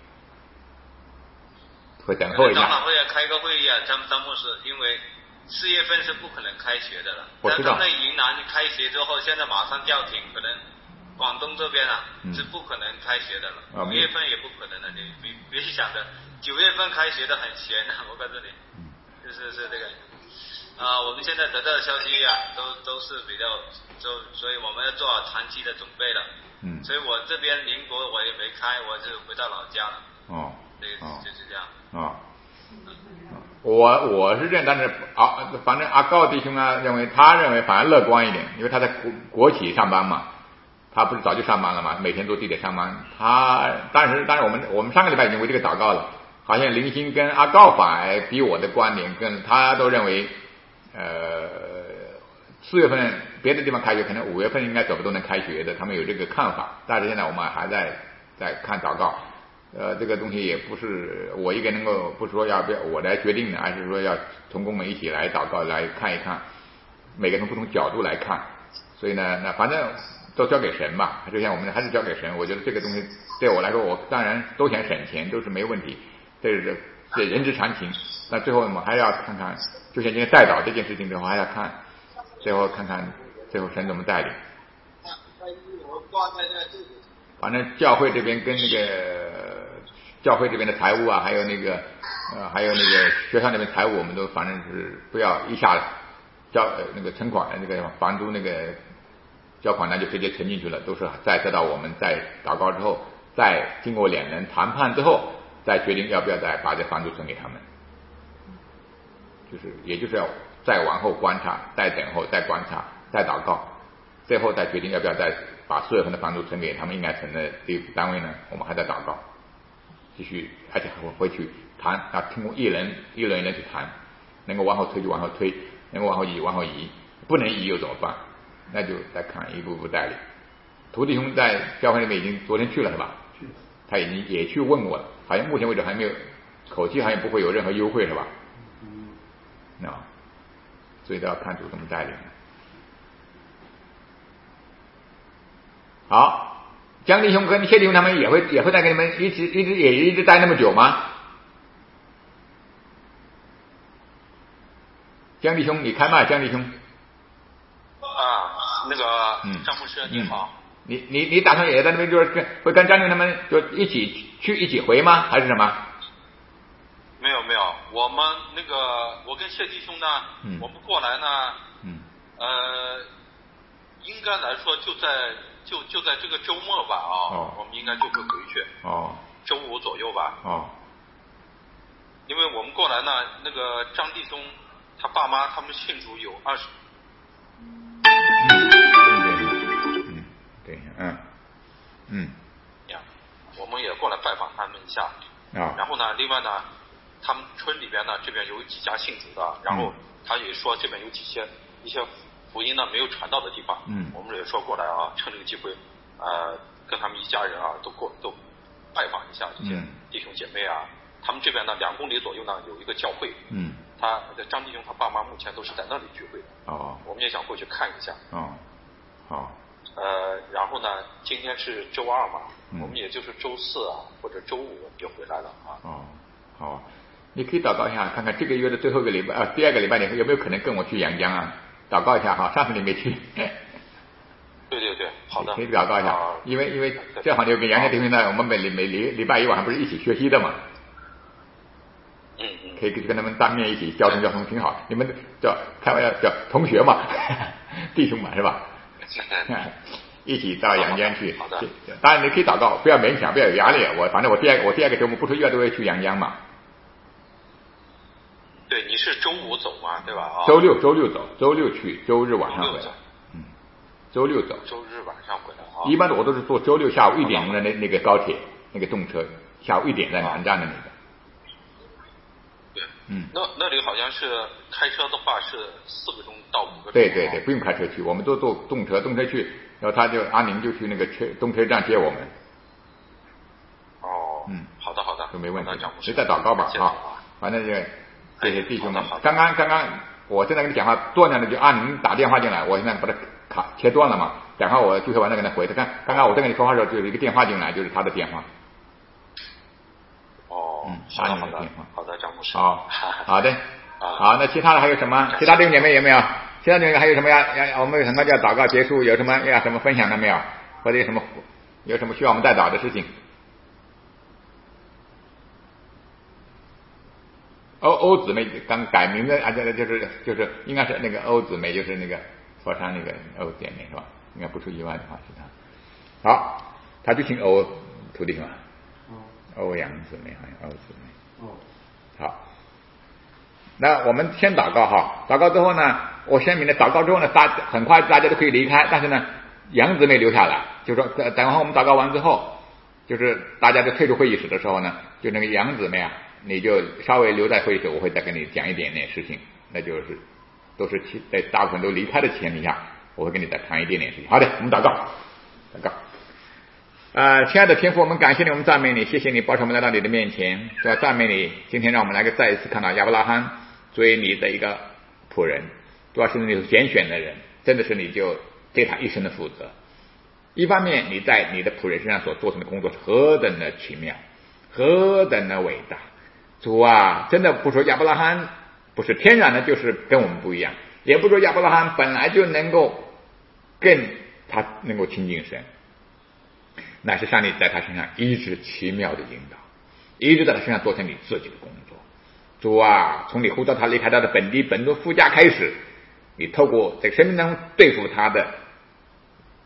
会等候一下。 长老会要开个会议啊，张张牧师，因为四月份是不可能开学的了。 我知道。 那云南开学之后，现在马上叫停，可能。广东这边啊、 嗯、 是不可能开学的了， 五、 哦、月份也不可能的，你别别想着九月份开学的很闲啊，我告诉你， 嗯、 就是是这个啊、呃，我们现在得到的消息啊，都都是比较，就所以我们要做好长期的准备了。 嗯， 所以我这边宁国我也没开，我就回到老家了。 哦， 对， 哦、 就是这样。 哦，我我是这样，但是啊，反正阿高弟兄啊，认为他认为反而乐观一点，因为他在国国企上班嘛。他不是早就上班了吗？每天都地铁上班。他当时，当然我们我们上个礼拜已经为这个祷告了。好像林星跟阿告反而比我的观点更，他都认为，呃，四月份别的地方开学，可能五月份应该怎么都能开学的，他们有这个看法。但是现在我们还在在看祷告，呃，这个东西也不是我一个能够，不是说要不要我来决定的，而是说要同工们一起来祷告，来看一看，每个从不同角度来看。所以呢，那反正。都交给神吧，就像我们还是交给神。我觉得这个东西对我来说，我当然都想省钱，都是没问题，这是这人之常情。那最后我们还要看看，就像今天带导这件事情的话，还要看最后看看最后神怎么带领。反正教会这边跟那个教会这边的财务啊，还有那个呃，还有那个学校那边财务，我们都反正是不要一下交、呃、那个存款那个房租那个。 交款单就直接存进去了，都是在得到我们在祷告之后，再经过两人谈判之后，再决定要不要再把这房租存给他们，就是也就是要再往后观察，再等候，再观察，再祷告，最后再决定要不要再把四月份的房租存给他们应该存的这单位呢，我们还在祷告，继续，而且还会回去谈啊，通过一人一轮一轮去谈，能够往后推就往后推，能够往后移往后移，不能移又怎么办？那就再看一步步带领。涂弟兄在教会里面已经昨天去了是吧？他已经也去问过了，好像目前为止还没有，口气好像不会有任何优惠是吧？嗯，啊，所以都要看主怎么带领。好，江弟兄跟谢弟兄他们也会也会再跟你们一直一直也一直待那么久吗？江弟兄，你开麦，江弟兄。 啊，那个嗯， 张牧师你好。 嗯、你你你打算也在那边就是跟会跟张弟兄他们就一起去一起回吗？还是什么？ 没有没有，我们那个我跟谢弟兄呢， 嗯、 我们过来呢， 嗯， 呃，应该来说就在就就在这个周末吧啊， 哦、 我们应该就会回去。 哦。 周五左右吧。 哦。 因为我们过来呢，那个张弟兄他爸妈他们信主有二十。 嗯，对，嗯，嗯， 呀，我们也过来拜访他们一下。 啊。 然后呢，另外呢，他们村里边呢，这边有几家信主的，然后他也说这边有几些一些福音呢没有传到的地方。 嗯。 我们也说过来啊，趁这个机会，呃，跟他们一家人啊都过都拜访一下这些弟兄姐妹啊。嗯、他们这边呢，两公里左右呢有一个教会。 嗯。 他张弟兄他爸妈目前都是在那里聚会的。 哦。 我们也想过去看一下。 哦。好。 呃，然后呢，今天是周二嘛， 嗯、 我们也就是周四啊或者周五就回来了啊。 哦，好，你可以祷告一下，看看这个月的最后一个礼拜啊，第二个礼拜你有没有可能跟我去阳江啊？祷告一下哈，上次你没去。 对对对，好的。 可以祷告一下，啊、因为因为正好就跟阳江弟兄呢，我们每每礼礼拜一晚上不是一起学习的嘛。 嗯嗯。 可以跟他们当面一起交通交通挺好，你们叫开玩笑叫同学嘛，弟兄嘛是吧？一起到阳江去。 好的。 当然你可以祷告，不要勉强，不要有压力。我反正我第二我第二个周末不出意外都会去阳江嘛。 对，你是周五走嘛，对吧？啊。 周六周六走，周六去，周日晚上回来。嗯。周六走。 周日晚上回来啊。 一般的我都是坐周六下午一点钟的那那个高铁那个动车，下午一点在南站的那个。 对。 嗯。 那那里好像是开车的话是四个钟到五个钟。 对对对，不用开车去，我们都坐动车，动车去，然后他就阿宁就去那个车动车站接我们。 哦。 嗯， 好的好的， 都没问题。 谁在祷告吧啊，反正就这些弟兄们，刚刚刚刚我正在跟你讲话，断了的就阿宁打电话进来，我现在把它卡切断了嘛，讲话我聚会完再跟他回。他看刚刚我在跟你说话的时候，就有一个电话进来，就是他的电话。 哦， 嗯， 好的好的，好的，张牧师。好， 好的，好，那其他的还有什么？其他弟兄姐妹有没有？其他弟兄还有什么要要我们有什么叫祷告结束？有什么要什么分享的没有？或者有什么有什么需要我们代祷的事情？欧欧姊妹刚改名的啊，这个就是就是应该是那个欧姊妹，就是那个佛山那个欧姐妹是吧？应该不出意外的话是她。好，她就姓欧，徒弟嘛。欧阳姊妹好像欧姊妹。哦。好，那我们先祷告哈，祷告之后呢，我声明了，祷告之后呢，大很快大家都可以离开，但是呢，杨姊妹留下来，就是说等等会我们祷告完之后，就是大家都退出会议室的时候呢，就那个杨姊妹啊。你就稍微留在会议室，我会再跟你讲一点点事情，那就是都是在大部分都离开的前提下，我会跟你再谈一点点事情。好的，我们祷告，祷告。呃，亲爱的天父，我们感谢你，我们赞美你，谢谢你保守我们来到你的面前，主要赞美你。今天让我们来个再一次看到亚伯拉罕作为你的一个仆人，主要是你所拣选的人，真的是你就对他一生的负责。一方面你在你的仆人身上所做成的工作是何等的奇妙，何等的伟大。主啊，真的不说亚伯拉罕不是天然的，就是跟我们不一样，也不说亚伯拉罕本来就能够跟他能够亲近神，乃是上帝在他身上一直奇妙的引导，一直在他身上做成你自己的工作。主啊，从你呼召他离开他的本地本族夫家开始，你透过这个生命当中对付他的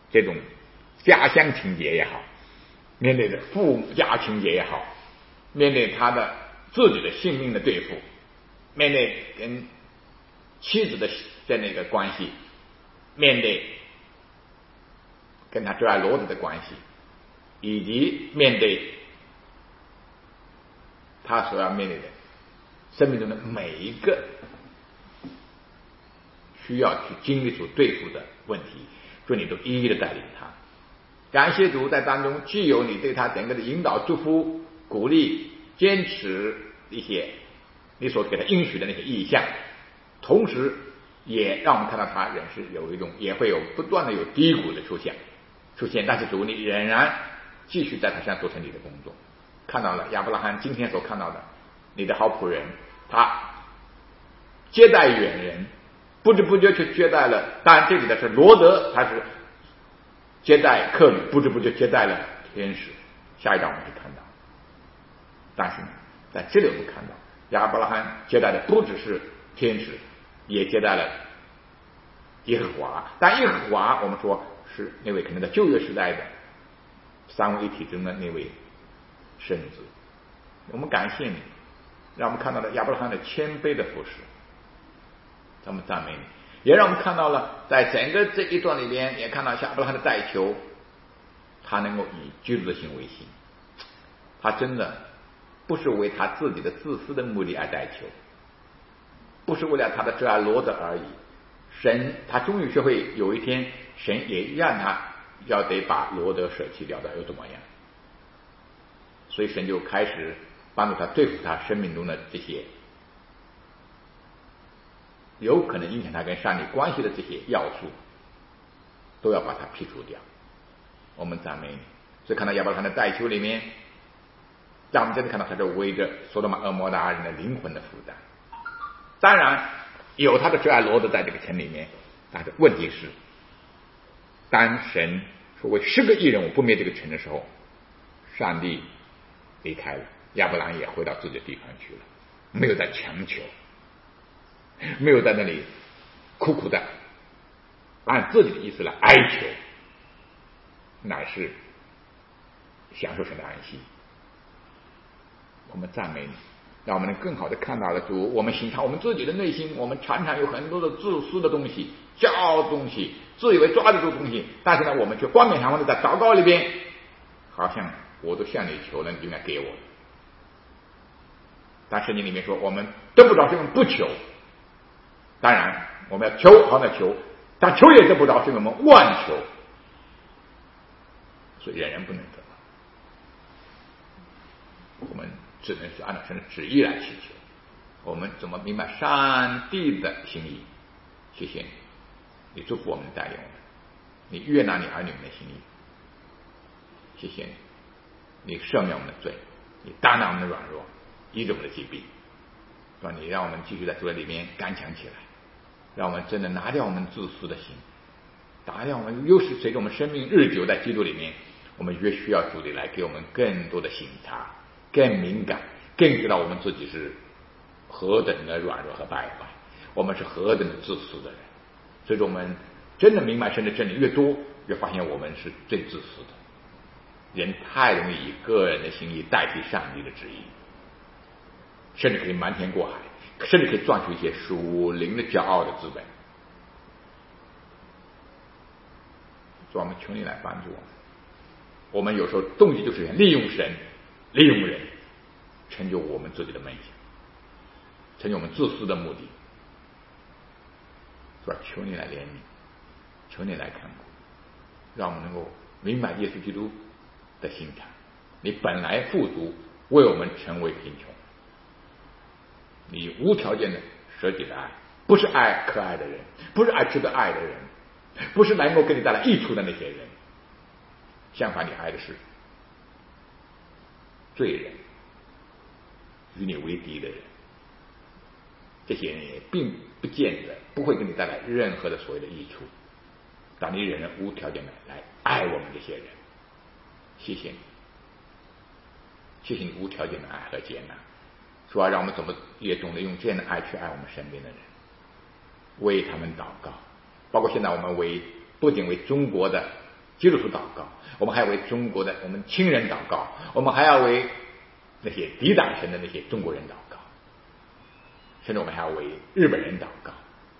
这种家乡情节也好，面对着父家情节也好，面对他的自己的性命的对付，面对跟妻子的的那个关系，面对跟他挚爱罗子的关系，以及面对他所要面对的生命中的每一个需要去经历所对付的问题，主你都一一的带领他。感谢主，在当中既有你对他整个的引导、祝福、鼓励、坚持一些你所给他应许的那些意向，同时也让我们看到他仍是有一种也会有不断的有低谷的出现出现，但是主你仍然继续在他身上做成你的工作。看到了亚伯拉罕今天所看到的你的好仆人，他接待远人，不知不觉就接待了，当然这里的是罗德，他是接待客旅，不知不觉接待了天使。下一章我们会看到，但是呢在这里我们看到亚伯拉罕接待的不只是天使，也接待了耶和华。但耶和华我们说是那位可能在旧约时代的三位一体中的那位圣子。我们感谢你，让我们看到了亚伯拉罕的谦卑的服侍，咱们赞美你，也让我们看到了在整个这一段里边，也看到亚伯拉罕的代求，他能够以基督的心为心，他真的不是为他自己的自私的目的而代求，不是为了他的挚爱罗德而已。神他终于学会有一天，神也让他要得把罗德舍弃掉的，又怎么样？所以神就开始帮助他对付他生命中的这些有可能影响他跟上帝关系的这些要素，都要把它剔除掉。我们赞美你。所以看到亚伯拉罕的代求里面，让我们真的看到他是围着所罗门俄摩拉人的灵魂的负担。当然有他的挚爱罗德在这个城里面，但是问题是，当神说为十个艺人我不灭这个城的时候，上帝离开了，亚伯兰也回到自己的地方去了，没有再强求，没有在那里苦苦的按自己的意思来哀求，乃是享受神的安息。我们赞美你，让我们能更好的看到了主，我们审查我们自己的内心，我们常常有很多的自私的东西、骄傲的东西、自以为抓得住的东西，但是呢我们却冠冕堂皇的在祷告里边好像我都向你求了，你就应该给我。但圣经里面说我们得不着是因为不求，当然我们要求好的求，但求也得不着是因为我们妄求，所以人人不能得到，我们只能是按照神的旨意来祈求。我们怎么明白上帝的心意？谢谢你，你祝福我们，带领我们，你悦纳你儿女们的心意。谢谢你，你赦免我们的罪，你担当我们的软弱，医治我们的疾病，让你让我们继续在主里面刚强起来，让我们真的拿掉我们自私的心，拿掉我们又是随着我们生命日久在基督里面，我们越需要主里来给我们更多的省察，更敏感，更知道我们自己是何等的软弱和败坏，我们是何等的自私的人。所以说我们真的明白神的真理越多，越发现我们是最自私的人，太容易以个人的心意代替上帝的旨意，甚至可以瞒天过海，甚至可以赚取一些属灵的骄傲的资本。所以我们求你来帮助我们。我们有时候动机就是利用神，利用人，成就我们自己的梦想，成就我们自私的目的。所以求你来怜悯，求你来看顾，让我们能够明白耶稣基督的心肠。你本来富足，为我们成为贫穷，你无条件的舍己的爱，不是爱可爱的人，不是爱值得爱的人，不是能够给你带来益处的那些人，相反你爱的是罪人，与你为敌的人。这些人也并不见得不会给你带来任何的所谓的益处，但你仍然无条件的来爱我们这些人。谢谢你，谢谢你无条件的爱和接纳，主要让我们怎么也懂得用这样的爱去爱我们身边的人，为他们祷告。包括现在我们为不仅为中国的基督徒祷告，我们还要为中国的我们亲人祷告，我们还要为那些抵挡神的那些中国人祷告，甚至我们还要为日本人祷告，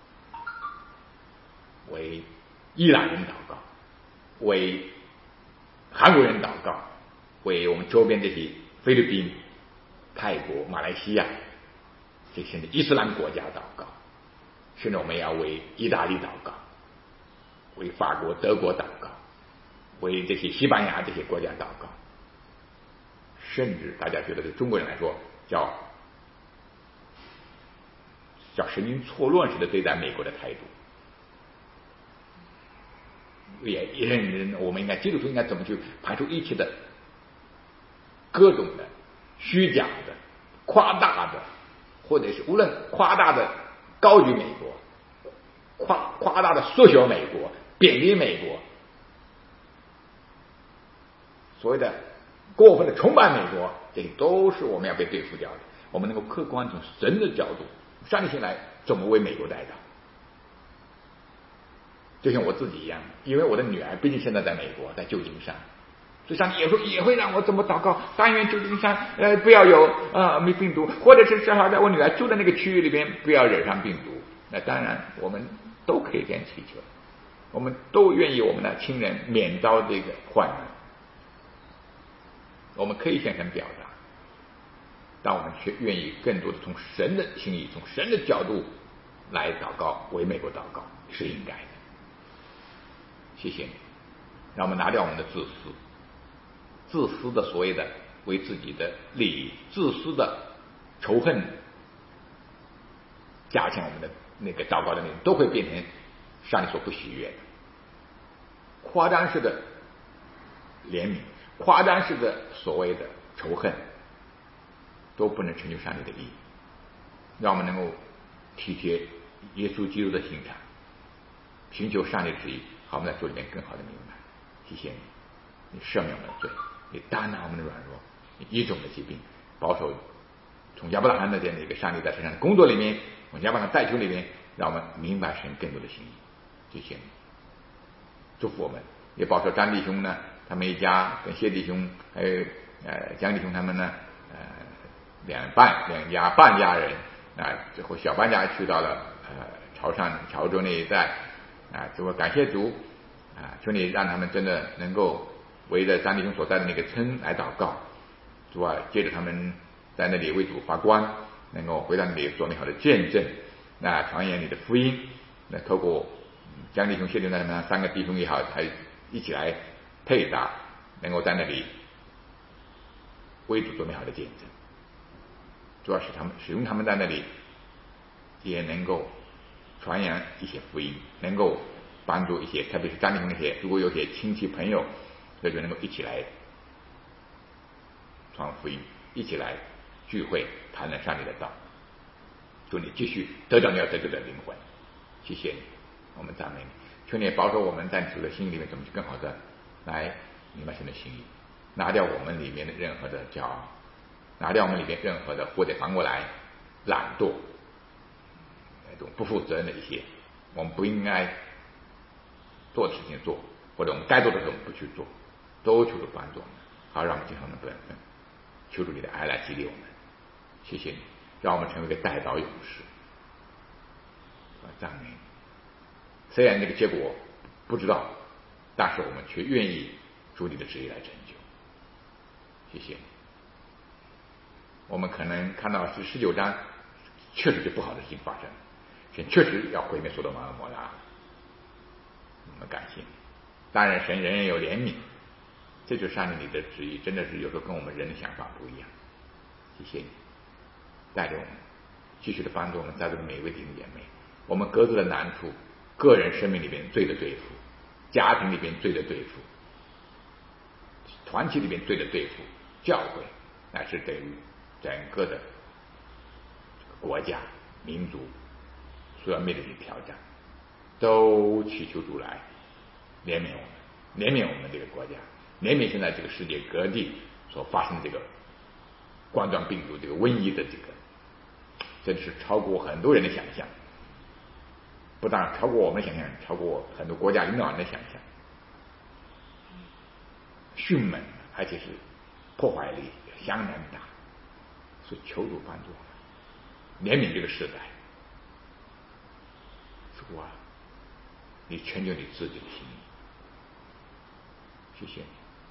为伊朗人祷告，为韩国人祷告，为我们周边这些菲律宾、泰国、马来西亚这些伊斯兰国家祷告，甚至我们也要为意大利祷告，为法国、德国祷告，为这些西班牙这些国家祷告，甚至大家觉得对中国人来说叫叫神经错乱似的对待美国的态度，也也我们应该基督徒应该怎么去排除一切的各种的虚假的、夸大的，或者是无论夸大的高举美国，夸夸大的缩小美国，贬低美国，所谓的过分的崇拜美国，这都是我们要被对付掉的。我们能够客观从神的角度、上帝心来怎么为美国代祷。就像我自己一样，因为我的女儿毕竟现在在美国，在旧金山，所以上帝也会也会让我怎么祷告，但愿旧金山呃不要有啊没病毒，或者是至少在我女儿住的那个区域里边不要惹上病毒。那当然我们都可以这样祈求，我们都愿意我们的亲人免遭这个患难，我们可以向神表达，但我们却愿意更多的从神的心意、从神的角度来祷告，为美国祷告是应该的。谢谢你，让我们拿掉我们的自私，自私的所谓的为自己的利益，自私的仇恨，加强我们的那个祷告的内容，都会变成上帝所不喜悦的。夸张式的怜悯，夸张式的所谓的仇恨，都不能成就上帝的意义。让我们能够体贴耶稣基督的心肠，寻求上帝的旨意，好，我们在主里面更好的明白。谢谢你，你赦免我们的罪，你担当我们的软弱，你医治我们的疾病，保守从亚伯拉罕的这样的一个上帝在身上的工作里面，从亚伯拉罕代求里面，让我们明白神更多的心意。谢谢你，祝福我们，也保守张弟兄呢，他们一家跟谢弟兄还有呃江弟兄他们呢，呃两半两家半家人啊，最后小半家去到了呃潮汕潮州那一带啊，最后感谢主啊，求你让他们真的能够围着张弟兄所在的那个村来祷告，主啊，接着他们在那里为主发光，能够回到那里做美好的见证，那传扬你的福音，那透过江弟兄、谢弟兄他们三个弟兄也好，还一起来配搭，能够在那里为主做美好的见证。主要是他们使用他们在那里，也能够传扬一些福音，能够帮助一些，特别是张弟兄那些，如果有些亲戚朋友，那就能够一起来传福音，一起来聚会谈论上帝的道。祝你继续得着你要得救的灵魂，谢谢你，我们赞美你，求你也保守我们在主的心里面怎么去更好的来明白神的心意，拿掉我们里面的任何的骄傲，拿掉我们里面任何的或者反过来懒惰，那种不负责任的一些我们不应该做的事情做，或者我们该做的时候我们不去做，都求主帮助我们，好让我们尽我们的本分，求主你的爱来激励我们。谢谢你，让我们成为一个代祷勇士。我赞美你，虽然这个结果不知道，但是我们却愿意主你的旨意来成就。谢谢你。我们可能看到是十九章确实是不好的事情发生，神确实要毁灭所多玛和摩拉，我们感谢你。当然神人人有怜悯，这就是上帝你的旨意，真的是有时候跟我们人的想法不一样。谢谢你带着我们继续的帮助我们在座的每一位弟兄姐妹，我们各自的难处，个人生命里边罪的对付，家庭里边罪的对付，团体里边罪的对付，教会乃是对于整个的国家民族所要面对的挑战，都祈求主来怜悯我们，怜悯我们这个国家，怜悯现在这个世界各地所发生的这个冠状病毒这个瘟疫的这个，真是超过很多人的想象，不但超过我们想象，超过很多国家领导人的想象。 迅猛，而且是破坏力相当大，所以求主帮助我们怜悯这个时代。主啊，你成就你自己的心意，谢谢你，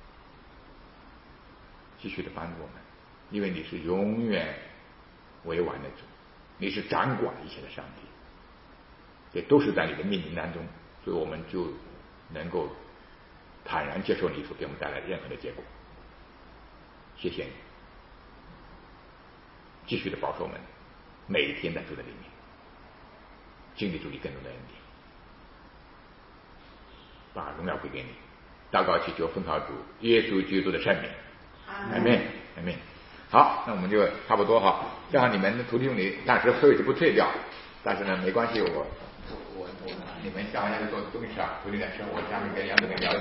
继续的帮助我们，因为你是永远为完的主，你是掌管一切的上帝，这都是在你的命令当中，所以我们就能够坦然接受你所给我们带来的任何的结果。谢谢你，继续的保守我们每一天在主的里面经历主你更多的恩典，把荣耀归给你。祷告祈求奉靠主耶稣基督的圣名，阿门，阿门。好，那我们就差不多哈。正好你们的徒弟兄里暂时会是不退掉，但是呢没关系，我我我你们下回要做东西啊，徒弟来吃，我下面跟杨总聊。